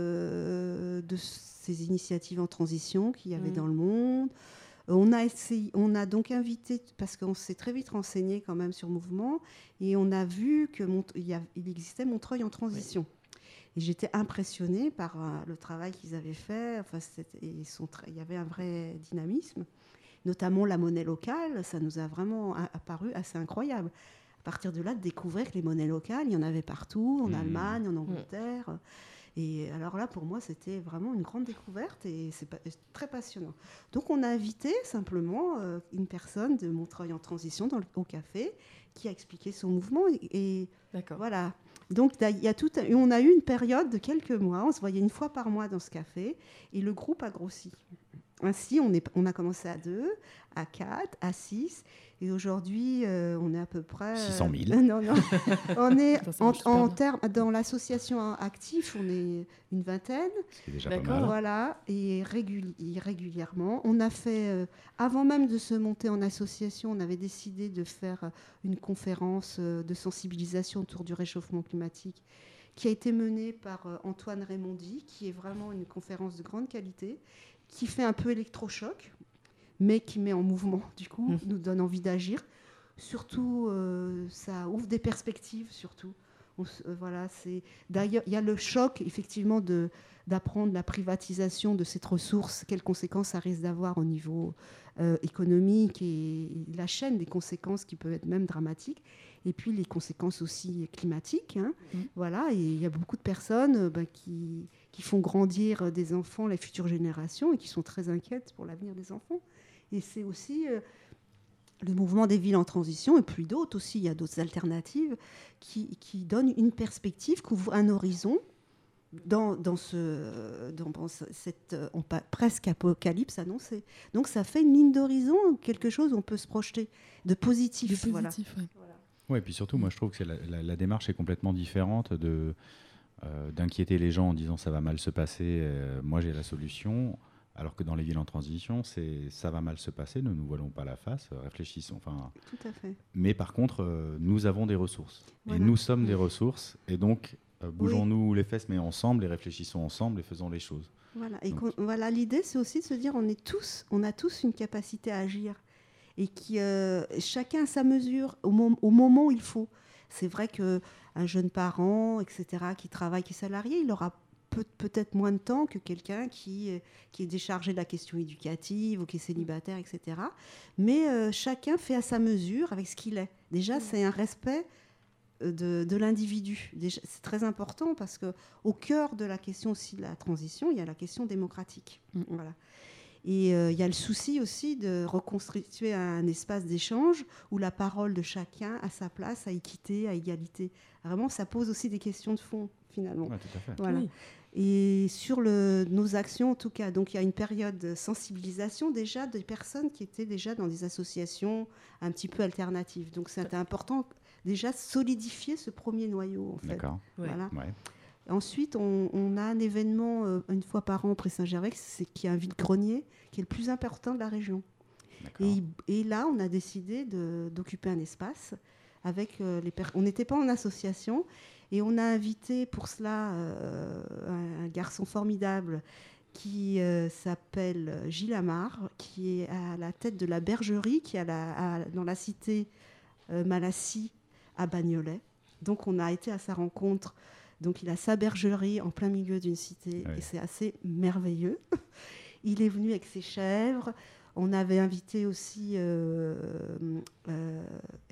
de, de ces initiatives en transition qu'il y avait mmh. dans le monde. On a, essayé, on a donc invité, parce qu'on s'est très vite renseigné quand même sur le mouvement, et on a vu qu'il il existait Montreuil en transition. Oui. Et j'étais impressionnée par euh, le travail qu'ils avaient fait. Enfin, et son tra- il y avait un vrai dynamisme, notamment la monnaie locale. Ça nous a vraiment apparu assez incroyable. À partir de là, de découvrir que les monnaies locales, il y en avait partout, en mmh. Allemagne, en Angleterre. Mmh. Et alors là, pour moi, c'était vraiment une grande découverte et c'est, pas, c'est très passionnant. Donc, on a invité simplement euh, une personne de Montreuil en transition dans le, au café qui a expliqué son mouvement. Et, et D'accord. voilà. Donc, il y a tout, on a eu une période de quelques mois. On se voyait une fois par mois dans ce café et le groupe a grossi. Ainsi, on, est, on a commencé à deux, à quatre, à six. Et aujourd'hui, euh, on est à peu près... six cent mille. Euh, non, non. On est en, en termes... Dans l'association active, on est une vingtaine. C'est déjà D'accord. pas mal. Voilà. Et régul- régulièrement. On a fait... Euh, avant même de se monter en association, on avait décidé de faire une conférence euh, de sensibilisation autour du réchauffement climatique qui a été menée par euh, Antoine Raymondi, qui est vraiment une conférence de grande qualité, qui fait un peu électrochoc, mais qui met en mouvement, du coup, mmh. nous donne envie d'agir. Surtout, euh, ça ouvre des perspectives, surtout. On, euh, voilà, c'est... D'ailleurs, il y a le choc, effectivement, de, d'apprendre la privatisation de cette ressource, quelles conséquences ça risque d'avoir au niveau euh, économique, et, et la chaîne des conséquences qui peuvent être même dramatiques. Et puis, les conséquences aussi climatiques. Hein. Mmh. Voilà, et il y a beaucoup de personnes euh, bah, qui... qui font grandir des enfants, les futures générations, et qui sont très inquiètes pour l'avenir des enfants. Et c'est aussi euh, le mouvement des villes en transition, et puis d'autres aussi, il y a d'autres alternatives, qui, qui donnent une perspective, qui ouvrent un horizon dans, dans, ce, dans, dans cette on, presque apocalypse annoncée. Donc ça fait une ligne d'horizon, quelque chose où on peut se projeter de positif. De voilà. positif, oui. Voilà. Ouais, et puis surtout, moi je trouve que c'est la, la, la démarche est complètement différente de... Euh, d'inquiéter les gens en disant ça va mal se passer, euh, moi j'ai la solution, alors que dans les villes en transition, c'est ça va mal se passer, ne nous voilons pas la face, euh, réfléchissons. Enfin, tout à fait. Mais par contre, euh, nous avons des ressources, voilà. Et nous sommes des ressources, et donc Euh, bougeons-nous oui. les fesses, mais ensemble, et réfléchissons ensemble et faisons les choses. Voilà. Et voilà, l'idée, c'est aussi de se dire, on est tous, on a tous une capacité à agir, et qui euh, chacun à sa mesure, au, mom- au moment où il faut. C'est vrai que un jeune parent, et cetera, qui travaille, qui est salarié, il aura peut- peut-être moins de temps que quelqu'un qui, qui est déchargé de la question éducative ou qui est célibataire, et cetera. Mais euh, chacun fait à sa mesure avec ce qu'il est. Déjà, mmh. c'est un respect de, de l'individu. Déjà, c'est très important parce qu'au cœur de la question aussi de la transition, il y a la question démocratique. Mmh. Voilà. Et euh, il y a le souci aussi de reconstituer un espace d'échange où la parole de chacun a sa place, à équité, à égalité. Vraiment, ça pose aussi des questions de fond, finalement. Ouais, tout à fait. Voilà. Oui. Et sur le, nos actions, en tout cas, donc il y a une période de sensibilisation déjà des personnes qui étaient déjà dans des associations un petit peu alternatives. Donc c'était important déjà solidifier ce premier noyau, en fait. D'accord. Voilà. Ouais. Ensuite, on, on a un événement euh, une fois par an près Saint-Gervais, c'est qui est un vide-grenier, qui est le plus important de la région. Et, et là, on a décidé de, d'occuper un espace avec euh, les personnes. On n'était pas en association, et on a invité pour cela euh, un, un garçon formidable qui euh, s'appelle Gilles Amar, qui est à la tête de la bergerie, qui est à la, à, dans la cité euh, Malassis à Bagnolet. Donc, on a été à sa rencontre. Donc, il a sa bergerie en plein milieu d'une cité, oui. Et c'est assez merveilleux. Il est venu avec ses chèvres. On avait invité aussi euh, euh,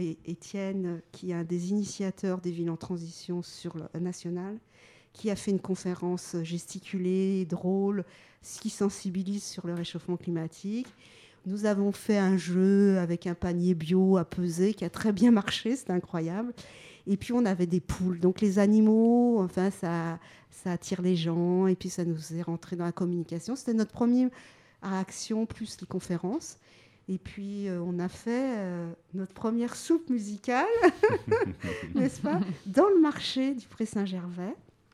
Étienne, qui est un des initiateurs des villes en transition sur le national, qui a fait une conférence gesticulée, drôle, qui sensibilise sur le réchauffement climatique. Nous avons fait un jeu avec un panier bio à peser qui a très bien marché, c'était incroyable. Et puis, on avait des poules. Donc, les animaux, enfin, ça, ça attire les gens. Et puis, ça nous est rentré dans la communication. C'était notre première action, plus les conférences. Et puis, euh, on a fait euh, notre première soupe musicale, n'est-ce pas, dans le marché du Pré Saint-Gervais,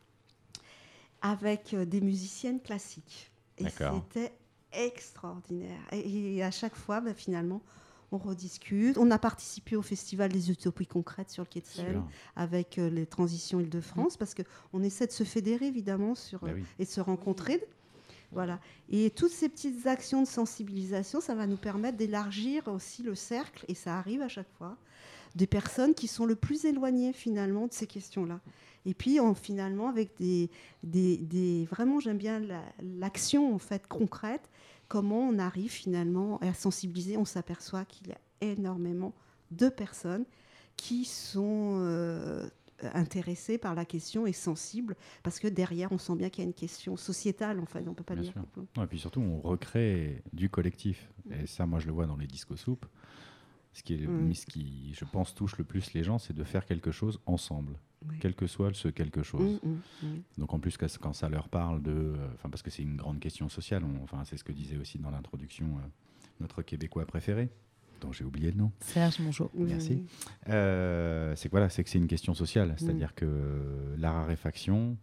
avec euh, des musiciennes classiques. Et D'accord. C'était extraordinaire. Et, et à chaque fois, bah, finalement, on rediscute. On a participé au Festival des Utopies concrètes sur le Quai de Seine avec euh, les transitions Île-de-France, mmh. parce qu'on essaie de se fédérer, évidemment, sur, euh, oui. et de se rencontrer. Oui. Voilà. Et toutes ces petites actions de sensibilisation, ça va nous permettre d'élargir aussi le cercle, et ça arrive à chaque fois, des personnes qui sont le plus éloignées, finalement, de ces questions-là. Et puis, on, finalement, avec des, des, des... Vraiment, j'aime bien la, l'action, en fait, concrète. Comment on arrive finalement à sensibiliser. On s'aperçoit qu'il y a énormément de personnes qui sont euh, intéressées par la question et sensibles, parce que derrière, on sent bien qu'il y a une question sociétale, en fait, on ne peut pas bien dire. Ouais, et puis surtout, on recrée du collectif. Mmh. Et ça, moi, je le vois dans les disco soupes. Ce qui, est, mmh. ce qui, je pense, touche le plus les gens, c'est de faire quelque chose ensemble. Oui. Quel que soit ce quelque chose. Mmh, mmh, mmh. Donc en plus, quand ça leur parle de... Enfin, parce que c'est une grande question sociale, on, enfin, c'est ce que disait aussi dans l'introduction euh, notre Québécois préféré, dont j'ai oublié le nom. Serge Mongeau. Merci. Mmh. Euh, c'est que voilà, c'est que c'est une question sociale, c'est-à-dire mmh. que la raréfaction,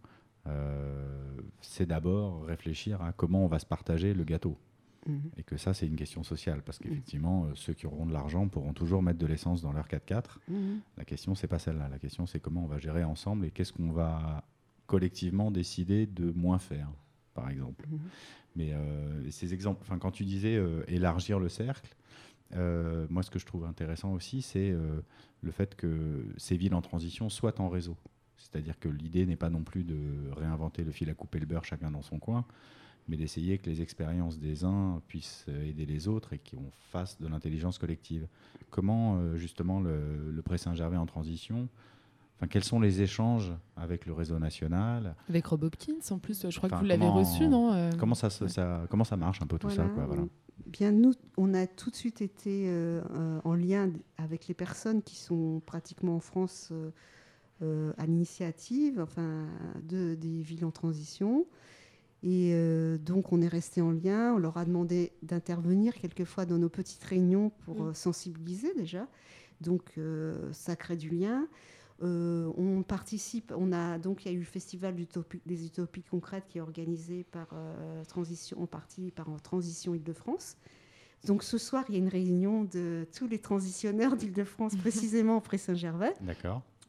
euh, c'est d'abord réfléchir à comment on va se partager le gâteau. Mmh. Et que ça, c'est une question sociale, parce qu'effectivement, mmh. ceux qui auront de l'argent pourront toujours mettre de l'essence dans leur quatre-quatre. Mmh. La question, c'est pas celle-là. La question, c'est comment on va gérer ensemble et qu'est-ce qu'on va collectivement décider de moins faire, par exemple. Mmh. Mais euh, ces exemples, enfin, quand tu disais euh, élargir le cercle, euh, moi, ce que je trouve intéressant aussi, c'est euh, le fait que ces villes en transition soient en réseau. C'est-à-dire que l'idée n'est pas non plus de réinventer le fil à couper le beurre chacun dans son coin, mais d'essayer que les expériences des uns puissent aider les autres et qu'on fasse de l'intelligence collective. Comment, euh, justement, le, le Pré Saint-Gervais en transition, enfin, quels sont les échanges avec le réseau national ? Avec Rob Hopkins, en plus, je crois enfin, que vous l'avez reçu, non euh... comment, ça, ça, ça, comment ça marche un peu tout voilà. ça quoi, voilà. Bien, nous, on a tout de suite été euh, euh, en lien avec les personnes qui sont pratiquement en France euh, euh, à l'initiative enfin, de, des villes en transition. Et euh, donc, on est resté en lien. On leur a demandé d'intervenir quelquefois dans nos petites réunions pour mmh. euh, sensibiliser déjà. Donc, euh, ça crée du lien. Euh, on participe. On a donc il y a eu le festival des Utopies concrètes qui est organisé par euh, transition en partie par en Transition Île-de-France. Donc, ce soir, il y a une réunion de tous les transitionneurs d'Île-de-France, précisément au Pré Saint-Gervais. D'accord.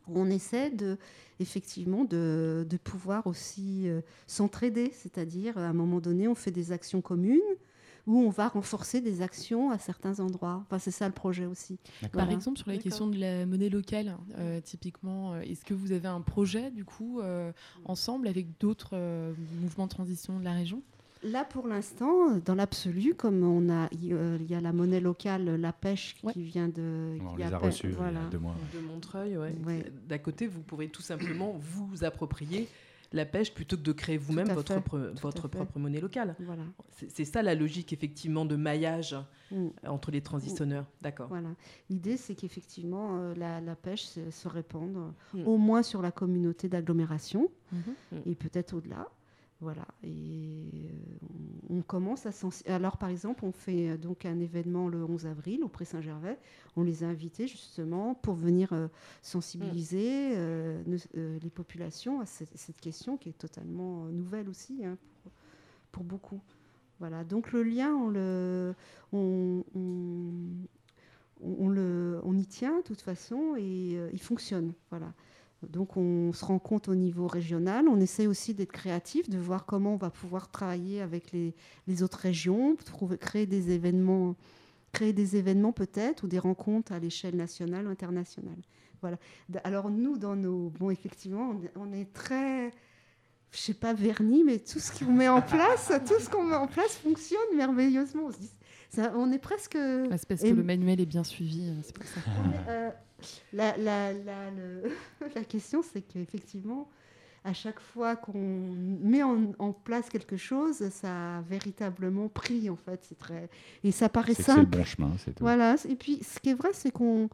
on essaie de, effectivement de, de pouvoir aussi euh, s'entraider, c'est-à-dire à un moment donné, on fait des actions communes où on va renforcer des actions à certains endroits. Enfin, c'est ça le projet aussi. Par exemple, sur la D'accord. question de la monnaie locale, euh, typiquement, est-ce que vous avez un projet, du coup, euh, ensemble avec d'autres euh, mouvements de transition de la région ? Là, pour l'instant, dans l'absolu, comme on a, il euh, y a la monnaie locale, la pêche, ouais. qui vient de... On qui les a, a reçus voilà. il y a deux mois. De Montreuil, ouais. ouais. D'à côté, vous pourrez tout simplement vous approprier la pêche plutôt que de créer vous-même votre, pro- votre propre monnaie locale. Voilà. C'est, c'est ça la logique, effectivement, de maillage mm. entre les transitionneurs. Mm. D'accord. Voilà. L'idée, c'est qu'effectivement, euh, la, la pêche se, se répande mm. au moins sur la communauté d'agglomération mm-hmm. et peut-être au-delà. Voilà, et on commence à sensibiliser. Alors, par exemple, on fait donc un événement le onze avril au Pré Saint-Gervais. On les a invités justement pour venir euh, sensibiliser euh, ne, euh, les populations à cette, cette question qui est totalement nouvelle aussi hein, pour, pour beaucoup. Voilà, donc le lien, on, le, on, on, on, le, on y tient de toute façon et euh, il fonctionne. Voilà. Donc on se rend compte au niveau régional, on essaie aussi d'être créatif, de voir comment on va pouvoir travailler avec les, les autres régions, trouver, créer des événements, créer des événements peut-être, ou des rencontres à l'échelle nationale ou internationale. Voilà. Alors nous, dans nos... Bon, effectivement, on est très... Je sais pas, vernis, mais tout ce qu'on met en place, tout ce qu'on met en place fonctionne merveilleusement. On, se dit, ça, on est presque... Ah, c'est parce que et... le manuel est bien suivi, c'est pour ça. euh, La, la, la, le la question, c'est qu'effectivement, à chaque fois qu'on met en, en place quelque chose, ça a véritablement pris, en fait. C'est très... Et ça paraît c'est simple. C'est le bon chemin, c'est tout. Voilà. Et puis, ce qui est vrai, c'est qu'on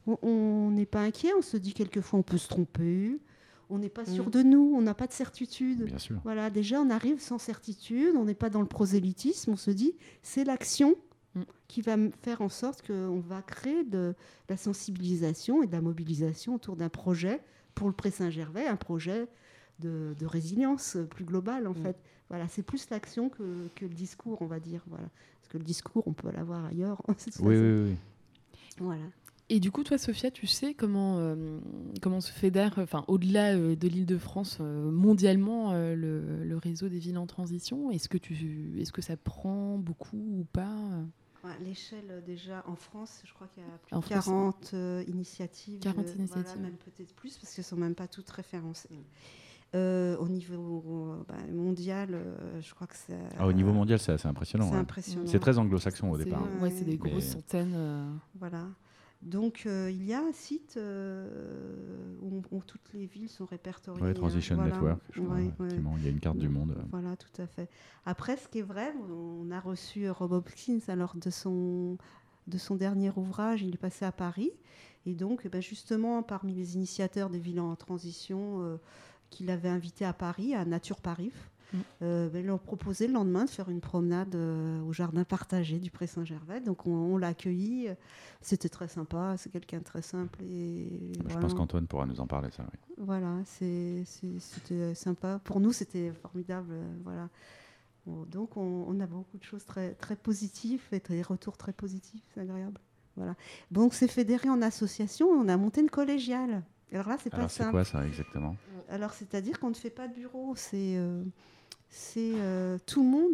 on n'est pas inquiet. On se dit quelquefois, on peut se tromper. On n'est pas sûr mmh. de nous. On n'a pas de certitude. Bien sûr. Voilà. Déjà, on arrive sans certitude. On n'est pas dans le prosélytisme. On se dit, c'est l'action qui va faire en sorte qu'on va créer de la sensibilisation et de la mobilisation autour d'un projet pour le Pré Saint-Gervais, un projet de, de résilience plus globale en mmh. fait. Voilà, c'est plus l'action que, que le discours, on va dire. Voilà. Parce que le discours, on peut l'avoir ailleurs. Oui, oui, oui. Voilà. Et du coup, toi, Sophia, tu sais comment, euh, comment se fédère, enfin, au-delà euh, de l'Île-de-France, euh, mondialement, euh, le, le réseau des villes en transition. Est-ce que, tu, est-ce que ça prend beaucoup ou pas ? Ouais, l'échelle, déjà, en France, je crois qu'il y a plus en de quarante euh, initiatives. quarante euh, initiatives. Voilà, même peut-être plus, parce qu'elles ne sont même pas toutes référencées. Mm. Euh, au niveau bah, mondial, euh, je crois que c'est... Ah, au niveau mondial, c'est assez impressionnant. C'est ouais. impressionnant. C'est très anglo-saxon au c'est, départ. Ouais, c'est des grosses Mais... centaines. Euh... Voilà. Donc, euh, il y a un site euh, où, où toutes les villes sont répertoriées. Oui, Transition hein, Network, voilà. je crois, ouais, effectivement. Ouais. Il y a une carte du monde. Voilà, tout à fait. Après, ce qui est vrai, on a reçu Rob Hopkins alors de son, de son dernier ouvrage, il est passé à Paris. Et donc, ben justement, parmi les initiateurs des villes en transition euh, qu'il avait invité à Paris, à Nature Paris, Mmh. Euh, ben, ils leur proposé le lendemain de faire une promenade euh, au jardin partagé du Pré Saint-Gervais. Donc on, on l'a accueilli. C'était très sympa. C'est quelqu'un de très simple. Et bah, vraiment... Je pense qu'Antoine pourra nous en parler, ça. Oui. Voilà, c'est, c'est, c'était sympa. Pour nous, c'était formidable. Euh, voilà. Bon, donc on, on a beaucoup de choses très, très positives et des retours très positifs. C'est agréable. Voilà. Donc c'est fédéré en association. On a monté une collégiale. Alors là, c'est Alors, pas c'est simple. quoi ça exactement ? Alors, c'est-à-dire qu'on ne fait pas de bureau. C'est, euh, c'est euh, tout le monde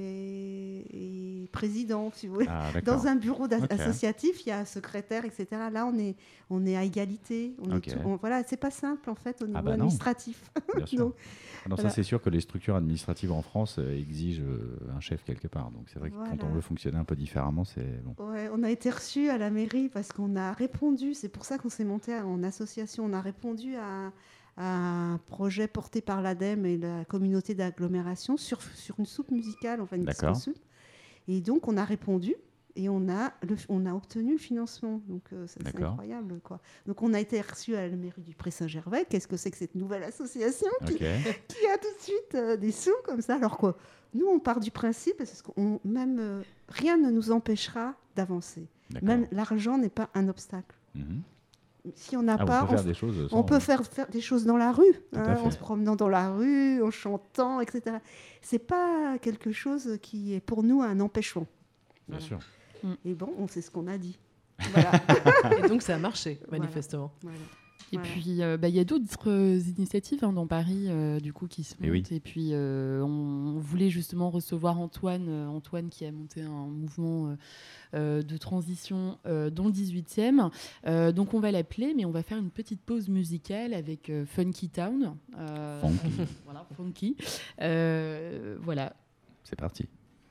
est, est président, si vous voulez. Ah, dans un bureau okay. associatif, il y a un secrétaire, et cetera. Là, on est, on est à égalité. On okay. est tout, on, voilà, c'est pas simple en fait au niveau ah bah administratif. Bien sûr. Donc, Alors, voilà. Ça, c'est sûr que les structures administratives en France euh, exigent euh, un chef quelque part. Donc, c'est vrai que voilà. Quand on veut fonctionner un peu différemment, c'est bon. Ouais, on a été reçus à la mairie parce qu'on a répondu. C'est pour ça qu'on s'est monté en association. On a répondu à, à un projet porté par l'ADEME et la communauté d'agglomération sur, sur une soupe musicale, enfin une D'accord. soupe. Et donc, on a répondu. Et on a, le, on a obtenu le financement. Donc, euh, c'est, c'est incroyable, quoi. Donc, on a été reçus à la mairie du Pré Saint-Gervais. Qu'est-ce que c'est que cette nouvelle association qui, okay. qui a tout de suite euh, des sous comme ça? Alors quoi, nous, on part du principe, parce que même euh, rien ne nous empêchera d'avancer. D'accord. Même l'argent n'est pas un obstacle. Mm-hmm. Si on n'a ah, pas, on peut, on, faire, des choses sans... on peut faire, faire des choses dans la rue, hein, en se promenant dans la rue, en chantant, et cetera. C'est pas quelque chose qui est pour nous un empêchement. Bien voilà. sûr. Et bon, on sait ce qu'on a dit. Voilà. Et donc, ça a marché, manifestement. Voilà. Voilà. Et Voilà. puis, il euh, bah, y a d'autres euh, initiatives hein, dans Paris, euh, du coup, qui se Et montent. oui. Et puis, euh, on, on voulait justement recevoir Antoine, euh, Antoine qui a monté un mouvement euh, euh, de transition euh, dans le dix-huitième. Euh, donc, on va l'appeler, mais on va faire une petite pause musicale avec euh, Funky Town. Euh, Funky. Voilà, Funky. Euh, voilà. C'est parti.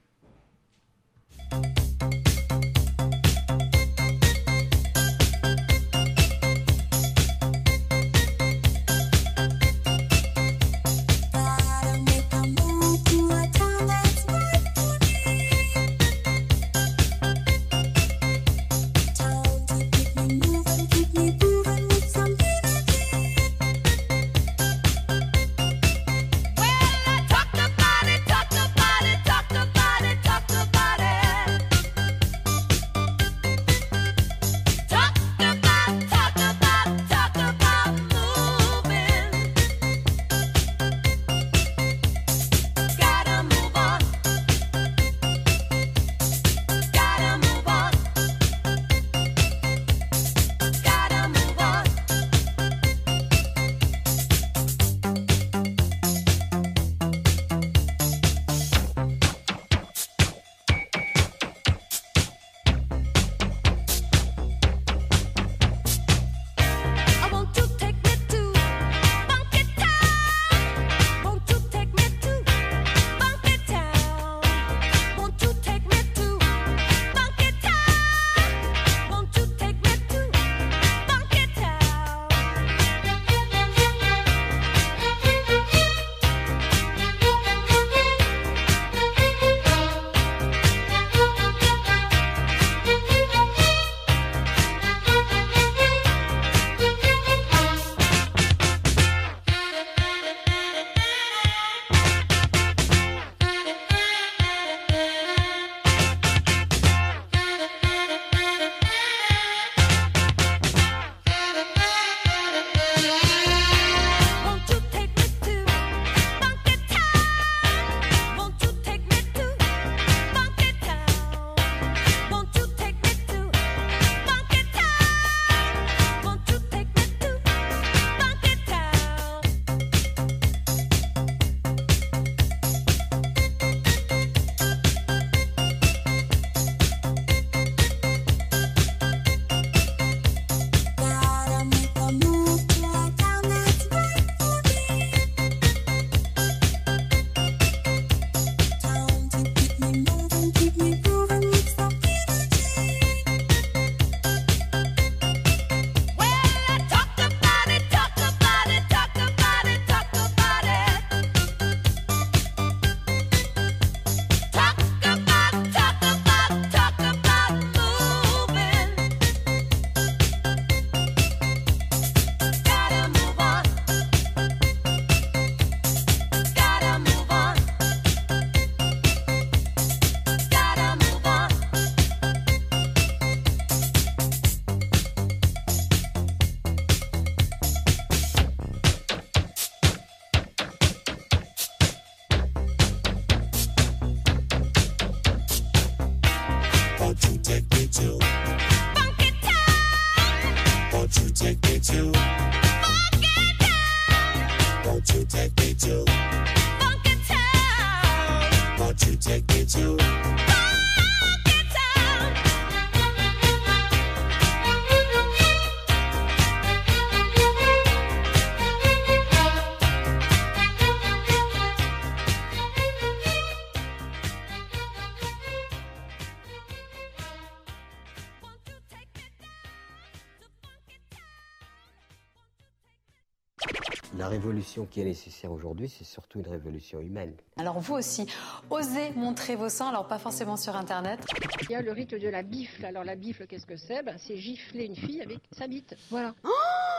La révolution qui est nécessaire aujourd'hui, c'est surtout une révolution humaine. Alors vous aussi, osez montrer vos seins, alors pas forcément sur Internet. Il y a le rite de la bifle. Alors la bifle, qu'est-ce que c'est? Ben, c'est gifler une fille avec sa bite. Voilà. Oh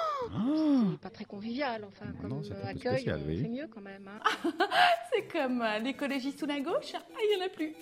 c'est pas très convivial, enfin, comme non, c'est accueil, spécial, on oui. fait mieux quand même. Hein. C'est comme euh, l'écologie sous la gauche, ah, il n'y en a plus.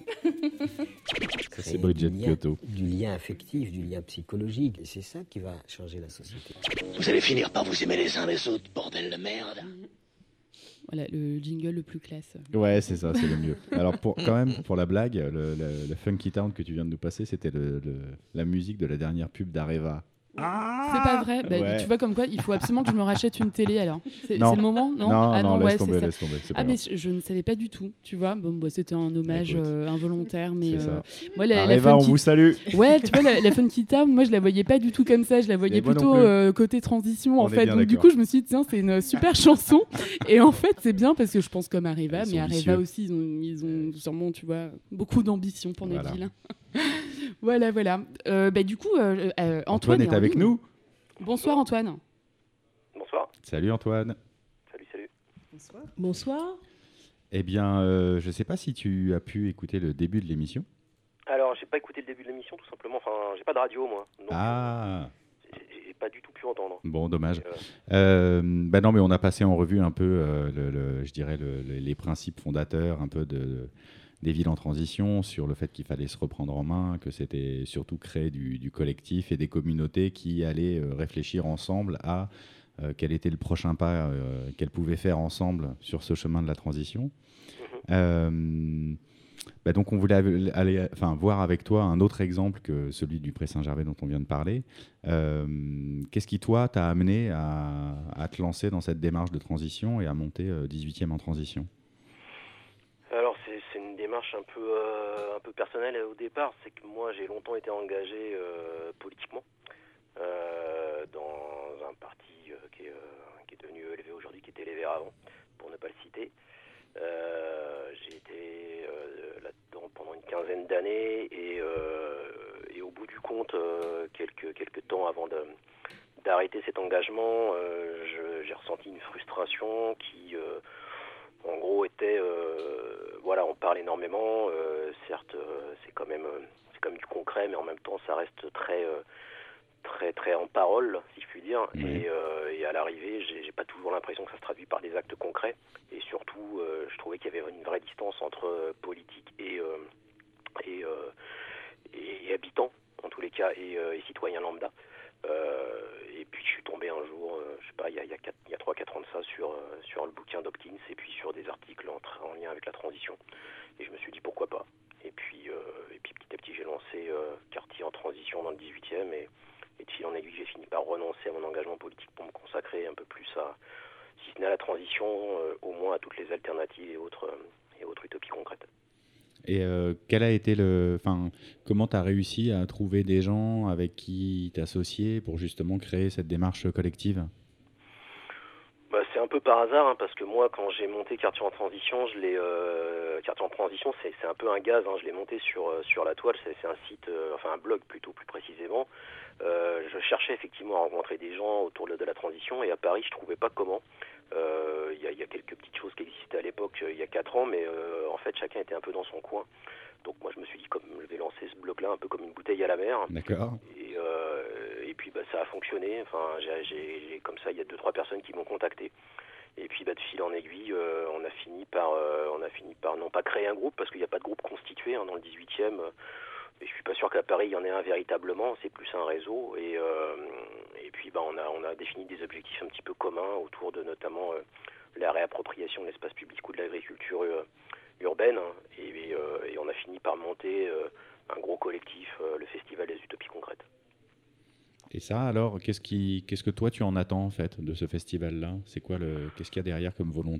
Ça, c'est Bridget Kyoto. Du lien affectif, du lien psychologique. Et c'est ça qui va changer la société. Vous allez finir par vous aimer les uns les autres, bordel de merde. Voilà, le jingle le plus classe. Ouais, c'est ça, c'est le mieux. Alors, pour, quand même, pour la blague, le, le, le Funky Town que tu viens de nous passer, c'était le, le, la musique de la dernière pub d'Areva. Ah c'est pas vrai. Bah, ouais. Tu vois comme quoi, il faut absolument que je me rachète une télé alors. C'est, c'est le moment, non? Non, ah, non, non laisse ouais, tomber, c'est laisse tomber. C'est ah mais je, je ne savais pas du tout. Tu vois, bon, bah, c'était un hommage euh, involontaire, mais euh, moi la, Areva, la on vous salue. Ouais, tu vois la, la Funkita, moi je la voyais pas du tout comme ça. Je la voyais plutôt euh, côté transition en on fait. Donc d'accord. Du coup, je me suis dit tiens, c'est une super chanson. Et en fait, c'est bien parce que je pense comme Areva, mais Areva aussi, ils ont, ils ont sûrement, tu vois, beaucoup d'ambition pour notre voilà. ville. Voilà, voilà. Euh, bah, du coup, euh, euh, Antoine, Antoine est, est avec ligne. Nous. Bonsoir Antoine. Bonsoir. Salut Antoine. Salut, salut. Bonsoir. Bonsoir. Eh bien, euh, je ne sais pas si tu as pu écouter le début de l'émission. Alors, j'ai pas écouté le début de l'émission, tout simplement. Enfin, j'ai pas de radio, moi. Donc, ah. Euh, j'ai, j'ai pas du tout pu entendre. Bon, dommage. Euh... Euh, bah non, mais on a passé en revue un peu, euh, le, le, je dirais, le, le, les principes fondateurs, un peu de... de des villes en transition, sur le fait qu'il fallait se reprendre en main, que c'était surtout créer du, du collectif et des communautés qui allaient euh, réfléchir ensemble à euh, quel était le prochain pas euh, qu'elles pouvaient faire ensemble sur ce chemin de la transition. Mmh. Euh, bah donc on voulait aller, enfin, voir avec toi un autre exemple que celui du Pré-Saint-Gervais dont on vient de parler. Euh, qu'est-ce qui, toi, t'a amené à, à te lancer dans cette démarche de transition et à monter euh, dix-huitième en transition ? Alors c'est, c'est une démarche un peu euh, un peu personnelle au départ. C'est que moi j'ai longtemps été engagé euh, politiquement euh, dans un parti euh, qui, est, euh, qui est devenu L V aujourd'hui, qui était les Verts avant, pour ne pas le citer. Euh, j'ai été euh, là-dedans pendant une quinzaine d'années et, euh, et au bout du compte, euh, quelques quelques temps avant de, d'arrêter cet engagement, euh, je, j'ai ressenti une frustration qui euh, en gros était euh, voilà, on parle énormément, euh, certes euh, c'est quand même euh, c'est comme du concret, mais en même temps ça reste très euh, très très en parole, si je puis dire. Mmh. Et, euh, et à l'arrivée, j'ai, j'ai pas toujours l'impression que ça se traduit par des actes concrets. Et surtout, euh, je trouvais qu'il y avait une vraie distance entre euh, politique et euh, et, euh, et et habitants, en tous les cas, et, euh, et citoyens lambda. Euh, et puis je suis tombé un jour, euh, je sais pas, il y a, il y a, quatre, il y a trois quatre ans de ça, sur, euh, sur le bouquin d'Hopkins et puis sur des articles en, en lien avec la transition. Et je me suis dit pourquoi pas. Et puis, euh, et puis petit à petit j'ai lancé euh, Quartier en transition dans le dix-huitième et, et de fil en aiguille j'ai fini par renoncer à mon engagement politique pour me consacrer un peu plus à, si ce n'est à la transition, euh, au moins à toutes les alternatives et autres, euh, et autres utopies concrètes. Et euh, quel a été le, enfin, comment tu as réussi à trouver des gens avec qui t'associer pour justement créer cette démarche collective ? Bah, c'est un peu par hasard, hein, parce que moi, quand j'ai monté Quartier en transition, je l'ai, euh, Quartier en transition, c'est, c'est un peu un gaz. Hein, je l'ai monté sur euh, sur la toile. C'est, c'est un site, euh, enfin un blog plutôt plus précisément. Euh, je cherchais effectivement à rencontrer des gens autour de, de la transition, et à Paris, je trouvais pas comment. Il euh, y, y a quelques petites choses qui existaient à l'époque, il euh, y a quatre ans, mais euh, en fait, chacun était un peu dans son coin. Donc moi, je me suis dit, comme je vais lancer ce blog-là un peu comme une bouteille à la mer. D'accord. Et, euh, et puis, bah, ça a fonctionné. Enfin, j'ai, j'ai, j'ai comme ça, il y a deux, trois personnes qui m'ont contacté. Et puis, bah, de fil en aiguille, euh, on a fini par, euh, on a fini par non pas créer un groupe, parce qu'il n'y a pas de groupe constitué hein, dans le dix-huitième. Et je suis pas sûr qu'à Paris, il y en ait un véritablement. C'est plus un réseau. Et, euh, et puis, bah, on a, on a défini des objectifs un petit peu communs autour de notamment euh, la réappropriation de l'espace public ou de l'agriculture euh, urbaine. Hein, et, et, euh, et on a fini par monter euh, un gros collectif, euh, le Festival des Utopies Concrètes. Et ça, alors, qu'est-ce, qui, qu'est-ce que toi, tu en attends, en fait, de ce festival-là ? C'est quoi le, qu'est-ce qu'il y a derrière comme volonté ?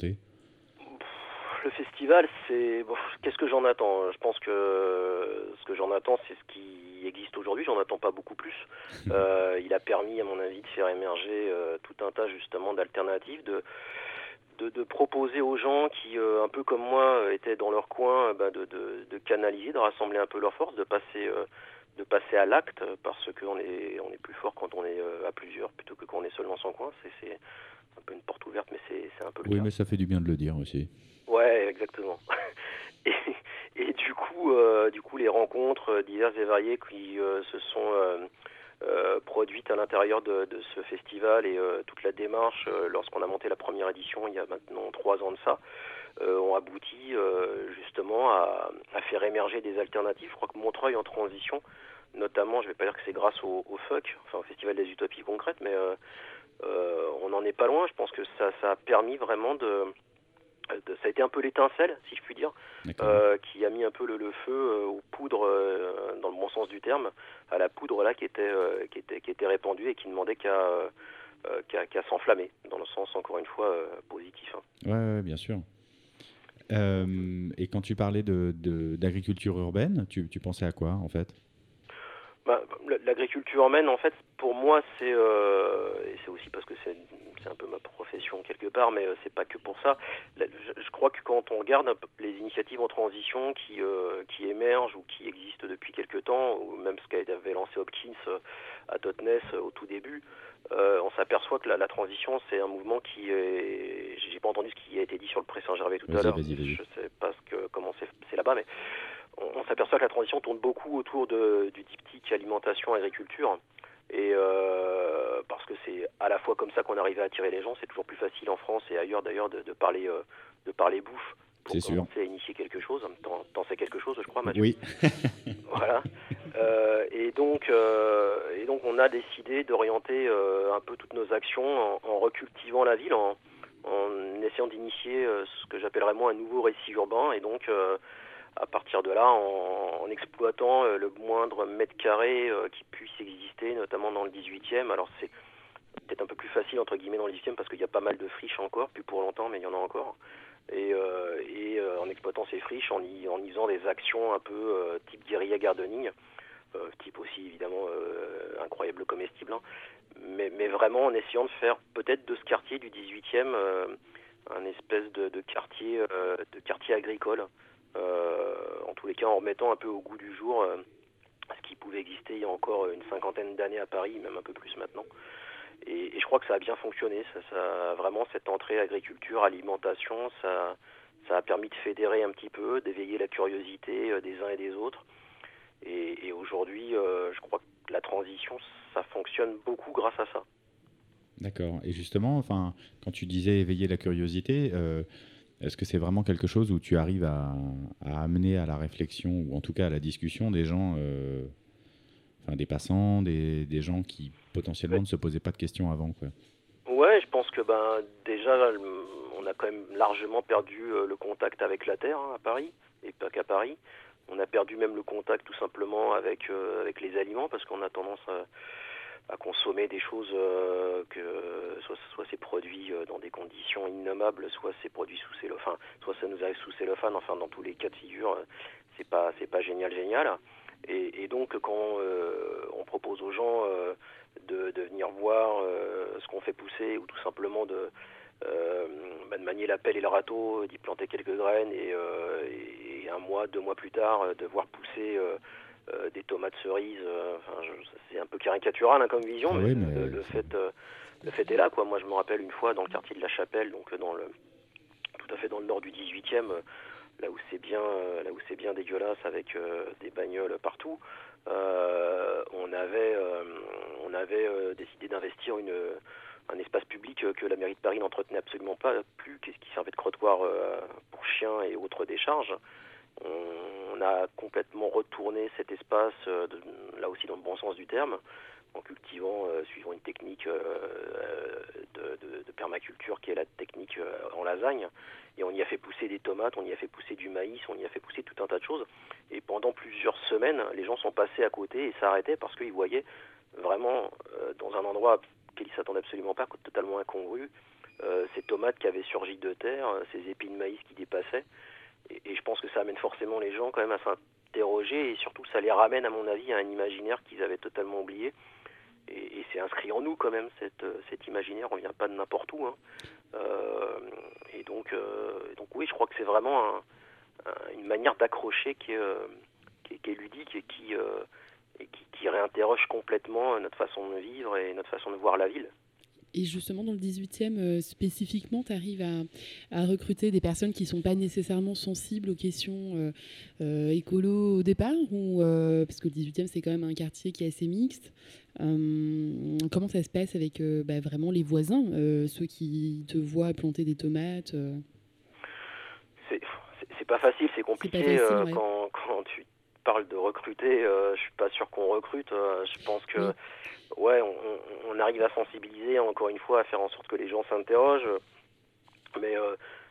Le festival, c'est... Bon, qu'est-ce que j'en attends ? Je pense que ce que j'en attends, c'est ce qui existe aujourd'hui. J'en attends pas beaucoup plus. Euh, il a permis, à mon avis, de faire émerger euh, tout un tas, justement, d'alternatives, de, de, de proposer aux gens qui, euh, un peu comme moi, étaient dans leur coin, euh, bah, de, de, de canaliser, de rassembler un peu leurs forces, de passer... Euh, de passer à l'acte, parce qu'on est, on est plus fort quand on est euh, à plusieurs, plutôt que quand on est seul dans son coin. C'est, c'est un peu une porte ouverte, mais c'est, c'est un peu le Oui, cas. Mais ça fait du bien de le dire aussi. Ouais, exactement. et, et du coup, euh, du coup, les rencontres diverses et variées qui euh, se sont euh, euh, produites à l'intérieur de, de ce festival et euh, toute la démarche, euh, lorsqu'on a monté la première édition il y a maintenant trois ans de ça, euh, ont abouti euh, justement à, à faire émerger des alternatives. Je crois que Montreuil en transition, notamment, je ne vais pas dire que c'est grâce au, au F U C, enfin au Festival des Utopies Concrètes, mais euh, euh, on n'en est pas loin. Je pense que ça, ça a permis vraiment de... ça a été un peu l'étincelle, si je puis dire, euh, qui a mis un peu le, le feu euh, aux poudres, euh, dans le bon sens du terme, à la poudre là qui était, euh, qui était, qui était répandue et qui ne demandait qu'à euh, qu'à, qu'à s'enflammer, dans le sens, encore une fois, euh, positif. Hein. Ouais, ouais, bien sûr. Euh, et quand tu parlais de, de, d'agriculture urbaine, tu, tu pensais à quoi, en fait ? Bah, l'agriculture urbaine, en fait, pour moi, c'est euh, et c'est aussi parce que c'est, c'est un peu ma profession quelque part, mais euh, c'est pas que pour ça. Là, je, je crois que quand on regarde les initiatives en transition qui euh, qui émergent ou qui existent depuis quelque temps, ou même ce qu'avait lancé Hopkins euh, à Totnes euh, au tout début, euh, on s'aperçoit que la, la transition, c'est un mouvement qui est. J'ai pas entendu ce qui a été dit sur le pré Saint-Gervais tout vas-y, à l'heure. Vas-y, vas-y. Je sais pas ce que comment c'est, c'est là-bas, mais on s'aperçoit que la transition tourne beaucoup autour de, du diptyque alimentation-agriculture. Et euh, parce que c'est à la fois comme ça qu'on arrive à attirer les gens, c'est toujours plus facile en France et ailleurs d'ailleurs de, de parler euh, de parler bouffe pour c'est commencer sûr. à initier quelque chose. T'en, t'en sais quelque chose, je crois, Mathieu. Oui. Voilà. Euh, et donc euh, et donc on a décidé d'orienter euh, un peu toutes nos actions en, en recultivant la ville, en, en essayant d'initier euh, ce que j'appellerais moi un nouveau récit urbain, et donc euh, à partir de là, en, en exploitant euh, le moindre mètre carré euh, qui puisse exister, notamment dans le dix-huitième. Alors c'est peut-être un peu plus facile entre guillemets dans le dix-huitième parce qu'il y a pas mal de friches encore, plus pour longtemps, mais il y en a encore. Et, euh, et euh, en exploitant ces friches, en y, en y faisant des actions un peu euh, type guérilla gardening, euh, type aussi évidemment euh, incroyable comestible, hein, mais, mais vraiment en essayant de faire peut-être de ce quartier du dix-huitième euh, un espèce de, de quartier euh, de quartier agricole. Euh, en tous les cas en remettant un peu au goût du jour euh, ce qui pouvait exister il y a encore une cinquantaine d'années à Paris, même un peu plus maintenant. Et, et je crois que ça a bien fonctionné. Ça, ça, vraiment, cette entrée agriculture, alimentation, ça, ça a permis de fédérer un petit peu, d'éveiller la curiosité euh, des uns et des autres. Et, et aujourd'hui, euh, je crois que la transition, ça fonctionne beaucoup grâce à ça. D'accord. Et justement, enfin, quand tu disais éveiller la curiosité, euh, est-ce que c'est vraiment quelque chose où tu arrives à, à amener à la réflexion, ou en tout cas à la discussion, des gens, euh, enfin des passants, des, des gens qui potentiellement ouais. ne se posaient pas de questions avant, quoi. Ouais, je pense que ben déjà, on a quand même largement perdu le contact avec la terre hein, à Paris, et pas qu'à Paris. On a perdu même le contact tout simplement avec euh, avec les aliments, parce qu'on a tendance à à consommer des choses euh, que soit soit c'est produit euh, dans des conditions innommables, soit c'est produit sous cellophane, soit ça nous arrive sous cellophane. Enfin, dans tous les cas de figure, euh, c'est pas c'est pas génial génial. Et, et donc quand euh, on propose aux gens euh, de, de venir voir euh, ce qu'on fait pousser, ou tout simplement de euh, bah, de manier la pelle et le râteau, d'y planter quelques graines, et, euh, et un mois, deux mois plus tard, de voir pousser euh, Euh, des tomates cerises, euh, enfin, je, c'est un peu caricatural hein, comme vision, ah mais, oui, mais le, le fait, euh, le fait est là, quoi. Moi, je me rappelle une fois dans le quartier de la Chapelle, donc dans le, tout à fait dans le nord du dix-huitième, euh, là où c'est bien, euh, là où c'est bien dégueulasse avec euh, des bagnoles partout. Euh, on avait, euh, on avait euh, décidé d'investir une un espace public que la mairie de Paris n'entretenait absolument pas plus, qui servait de crottoir euh, pour chiens et autres décharges. On a complètement retourné cet espace, euh, de, là aussi dans le bon sens du terme, en cultivant, euh, suivant une technique euh, de, de, de permaculture qui est la technique euh, en lasagne. Et on y a fait pousser des tomates, on y a fait pousser du maïs, on y a fait pousser tout un tas de choses. Et pendant plusieurs semaines, les gens sont passés à côté et s'arrêtaient parce qu'ils voyaient vraiment, euh, dans un endroit auquel ils ne s'attendaient absolument pas, totalement incongru, euh, ces tomates qui avaient surgi de terre, ces épis de maïs qui dépassaient. Et, et je pense que ça amène forcément les gens quand même à s'interroger, et surtout ça les ramène à mon avis à un imaginaire qu'ils avaient totalement oublié. Et, et c'est inscrit en nous quand même, cette, cet imaginaire, on vient pas de n'importe où. Hein. Euh, et donc, euh, donc oui, je crois que c'est vraiment un, un, une manière d'accrocher qui est, euh, qui est, qui est ludique et, qui, euh, et qui, qui réinterroge complètement notre façon de vivre et notre façon de voir la ville. Et justement, dans le dix-huitième, euh, spécifiquement, tu arrives à, à recruter des personnes qui ne sont pas nécessairement sensibles aux questions euh, euh, écolo au départ, ou, euh, parce que le dix-huitième, c'est quand même un quartier qui est assez mixte. Euh, comment ça se passe avec euh, bah, vraiment les voisins, euh, ceux qui te voient planter des tomates euh... c'est, c'est, c'est pas facile, c'est compliqué. C'est pas facile, euh, ouais. quand, quand tu parles de recruter, euh, je suis pas sûr qu'on recrute. Euh, je pense que... Oui. Ouais, on, on arrive à sensibiliser, encore une fois, à faire en sorte que les gens s'interrogent. Mais euh,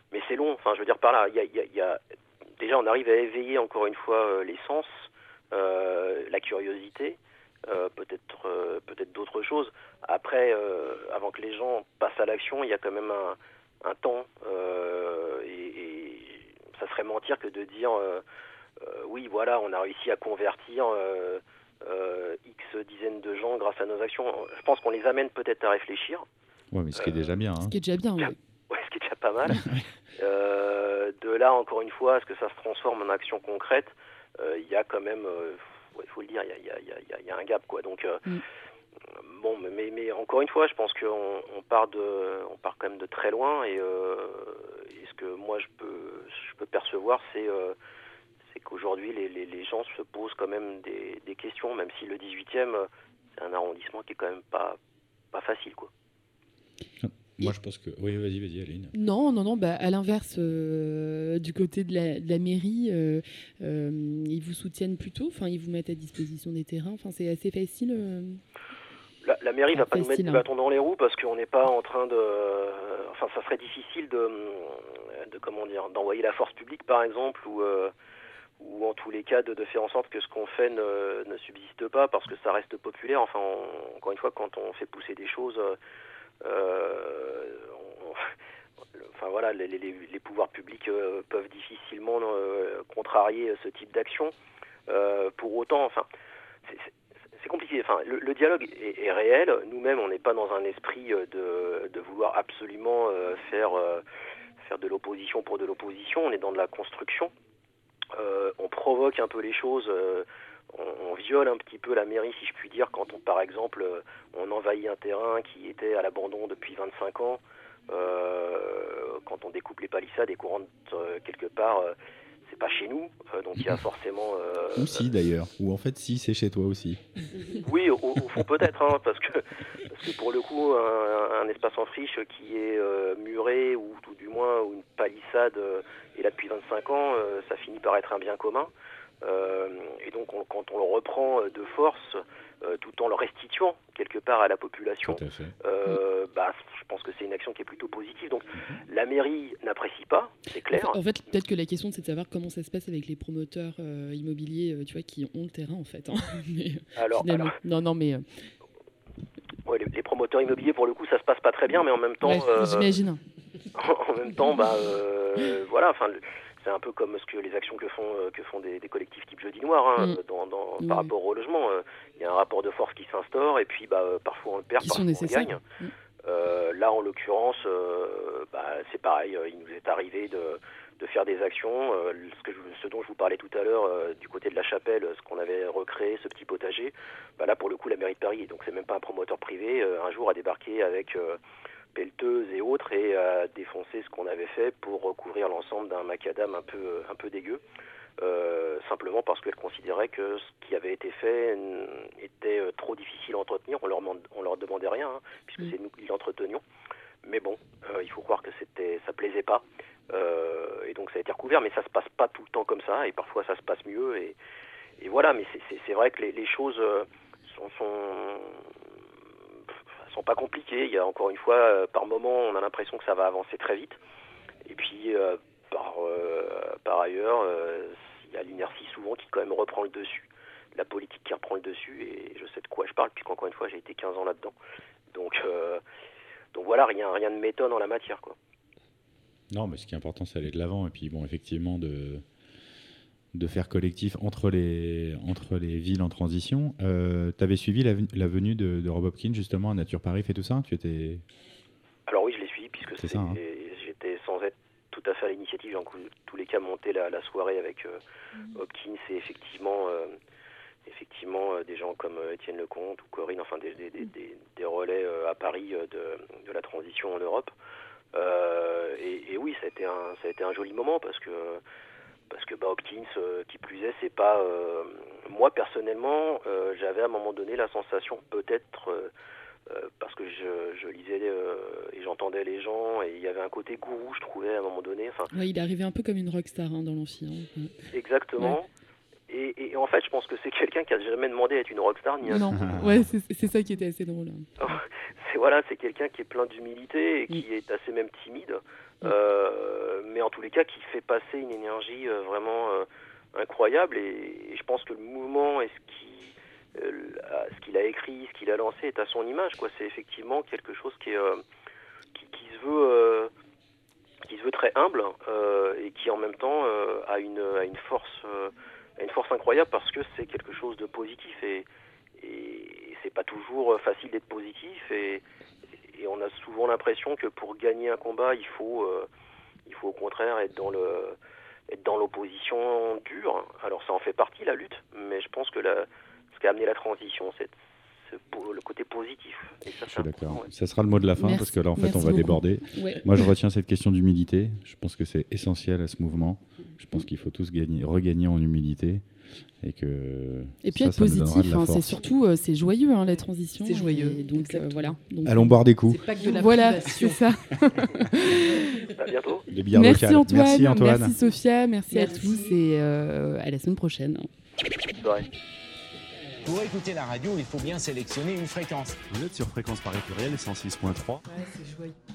mais c'est long. Enfin, je veux dire par là, il y a, y a, y a... déjà on arrive à éveiller encore une fois euh, les sens, euh, la curiosité, euh, peut-être euh, peut-être d'autres choses. Après, euh, avant que les gens passent à l'action, il y a quand même un, un temps, euh, et, et ça serait mentir que de dire euh, euh, oui, voilà, on a réussi à convertir euh, euh, X dizaines de gens grâce à nos actions. Je pense qu'on les amène peut-être à réfléchir. Ouais, mais ce qui est déjà bien. Hein. Ce qui est déjà bien, oui. Ouais, ce qui est déjà pas mal. euh, de là, encore une fois, à ce que ça se transforme en action concrète, il euh, y a quand même, il euh, ouais, faut le dire, il y a, y, a, y, a, y a un gap, quoi. Donc, euh, mm. bon, mais, mais encore une fois, je pense qu'on on part de, on part quand même de très loin, et, euh, et ce que moi je peux, je peux percevoir, c'est euh, c'est qu'aujourd'hui, les, les, les gens se posent quand même des, des questions, même si le dix-huitième, c'est un arrondissement qui est quand même pas, pas facile, quoi. Moi, je pense que... Oui, vas-y, vas-y, Aline. Non, non, non. Bah, à l'inverse, euh, du côté de la, de la mairie, euh, euh, ils vous soutiennent plutôt. Enfin, ils vous mettent à disposition des terrains. Enfin, c'est assez facile. Euh... La, la mairie ne va pas facile, nous mettre des hein. bâtons dans les roues parce qu'on n'est pas en train de... Enfin, ça serait difficile de, de comment dire, d'envoyer la force publique, par exemple, ou, euh, ou en tous les cas de, de faire en sorte que ce qu'on fait ne, ne subsiste pas parce que ça reste populaire. Enfin, on, encore une fois, quand on fait pousser des choses... Euh, on, enfin voilà, les, les, les pouvoirs publics euh, peuvent difficilement euh, contrarier ce type d'action. Euh, pour autant, enfin, c'est, c'est, c'est compliqué. Enfin, le, le dialogue est, est réel. Nous-mêmes, on n'est pas dans un esprit de, de vouloir absolument euh, faire euh, faire de l'opposition pour de l'opposition. On est dans de la construction. Euh, on provoque un peu les choses. Euh, On, on viole un petit peu la mairie, si je puis dire, quand on, par exemple, euh, on envahit un terrain qui était à l'abandon depuis vingt-cinq ans, euh, quand on découpe les palissades et qu'on rentre euh, quelque part, euh, c'est pas chez nous, euh, donc il y a forcément... Euh, ou si d'ailleurs, ou en fait si, c'est chez toi aussi. Oui, au, au fond peut-être, hein, parce que parce que pour le coup, un, un espace en friche qui est euh, muré, ou tout du moins, ou une palissade euh, est là depuis vingt-cinq ans, euh, ça finit par être un bien commun. Euh, et donc on, quand on le reprend de force, euh, tout en le restituant quelque part à la population, euh, bah, je pense que c'est une action qui est plutôt positive. Donc mm-hmm. la mairie n'apprécie pas, c'est clair. En fait, peut-être que la question c'est de savoir comment ça se passe avec les promoteurs euh, immobiliers, tu vois, qui ont le terrain en fait. Hein. mais, alors, alors, non, non, mais... Euh... Ouais, les, les promoteurs immobiliers, pour le coup, ça se passe pas très bien, mais en même temps... Ouais, euh, j'imagine. En, en même temps, bah, euh, voilà, enfin... C'est un peu comme ce que les actions que font que font des, des collectifs type Jeudi Noir, hein, mmh. dans, dans, mmh. par rapport au logement. Il y a un rapport de force qui s'instaure et puis bah, parfois on le perd, qui parfois on gagne. Mmh. Euh, là, en l'occurrence, euh, bah, c'est pareil. Il nous est arrivé de, de faire des actions. Euh, ce, que je, ce dont je vous parlais tout à l'heure, euh, du côté de la Chapelle, ce qu'on avait recréé, ce petit potager. Bah, là, pour le coup, la mairie de Paris, donc c'est même pas un promoteur privé, euh, un jour a débarqué avec... Euh, pelleteuses et autres et à défoncer ce qu'on avait fait pour recouvrir l'ensemble d'un macadam un peu, un peu dégueu, euh, simplement parce qu'elle considérait que ce qui avait été fait était trop difficile à entretenir. On leur, on leur demandait rien, hein, puisque mmh. c'est nous qui l'entretenions. Mais bon, euh, il faut croire que c'était, ça plaisait pas. Euh, et donc ça a été recouvert, mais ça se passe pas tout le temps comme ça, et parfois ça se passe mieux. Et, et voilà, mais c'est, c'est, c'est vrai que les, les choses sont... sont sont pas compliquées. Il y a encore une fois, euh, par moment, on a l'impression que ça va avancer très vite. Et puis, euh, par, euh, par ailleurs, euh, il y a l'inertie souvent qui quand même reprend le dessus. La politique qui reprend le dessus, et je sais de quoi je parle, puisqu'encore une fois, j'ai été quinze ans là-dedans. Donc, euh, donc voilà, rien, rien de m'étonne en la matière, quoi. Non, mais ce qui est important, c'est d'aller de l'avant. Et puis, bon, effectivement, de... de faire collectif entre les, entre les villes en transition. Euh, tu avais suivi la, la venue de, de Rob Hopkins, justement, à Nature Paris et tout ça tu étais... Alors oui, je l'ai suivi, puisque c'est ça, hein. j'étais sans être tout à fait à l'initiative. J'ai en tous les cas monté la, la soirée avec euh, mmh. Hopkins et effectivement, euh, effectivement euh, des gens comme euh, Étienne Lecomte ou Corinne, enfin des, des, des, des, des relais euh, à Paris euh, de, de la transition en Europe. Euh, et, et oui, ça a été un, ça a été un joli moment parce que Parce que bah, Hopkins, euh, qui plus est, c'est pas... Euh, moi, personnellement, euh, j'avais à un moment donné la sensation, peut-être, euh, euh, parce que je, je lisais euh, et j'entendais les gens, et il y avait un côté gourou, je trouvais, à un moment donné. Ouais, il est arrivé un peu comme une rockstar hein, dans l'amphi. Hein. Exactement. Ouais. et, et en fait, je pense que c'est quelqu'un qui a jamais demandé à être une rockstar ni un. Non, ouais, c'est, c'est ça qui était assez drôle. C'est voilà, c'est quelqu'un qui est plein d'humilité et qui mm. est assez même timide, mm. euh, mais en tous les cas qui fait passer une énergie euh, vraiment euh, incroyable. Et, et je pense que le mouvement et ce qui, euh, ce qu'il a écrit, ce qu'il a lancé est à son image, quoi. C'est effectivement quelque chose qui est euh, qui, qui se veut euh, qui se veut très humble euh, et qui en même temps euh, a une a une force euh, a une force incroyable parce que c'est quelque chose de positif et et c'est pas toujours facile d'être positif et, et on a souvent l'impression que pour gagner un combat il faut euh, il faut au contraire être dans le être dans l'opposition dure. Alors ça en fait partie la lutte, mais je pense que la, ce qui a amené la transition c'est le côté positif. Et ça, je suis d'accord. Ouais. Ça sera le mot de la fin. Merci. Parce que là, en fait, Merci on va beaucoup. déborder. Ouais. Moi, je retiens cette question d'humilité. Je pense que c'est essentiel à ce mouvement. Je pense qu'il faut tous gagner, regagner en humilité. Et, que et puis ça, être ça positif, hein, c'est surtout euh, c'est joyeux hein, la transition. C'est joyeux. Et donc euh, voilà. Donc, allons boire des coups. C'est pas que de la voilà, c'est ça. À bientôt. Merci Antoine, merci Antoine, merci Sophia, merci, merci. à tous et euh, à la semaine prochaine. Ouais. Pour écouter la radio, il faut bien sélectionner une fréquence. Vous êtes sur Fréquence Paris Pluriel cent six point trois. Ouais, c'est joyeux.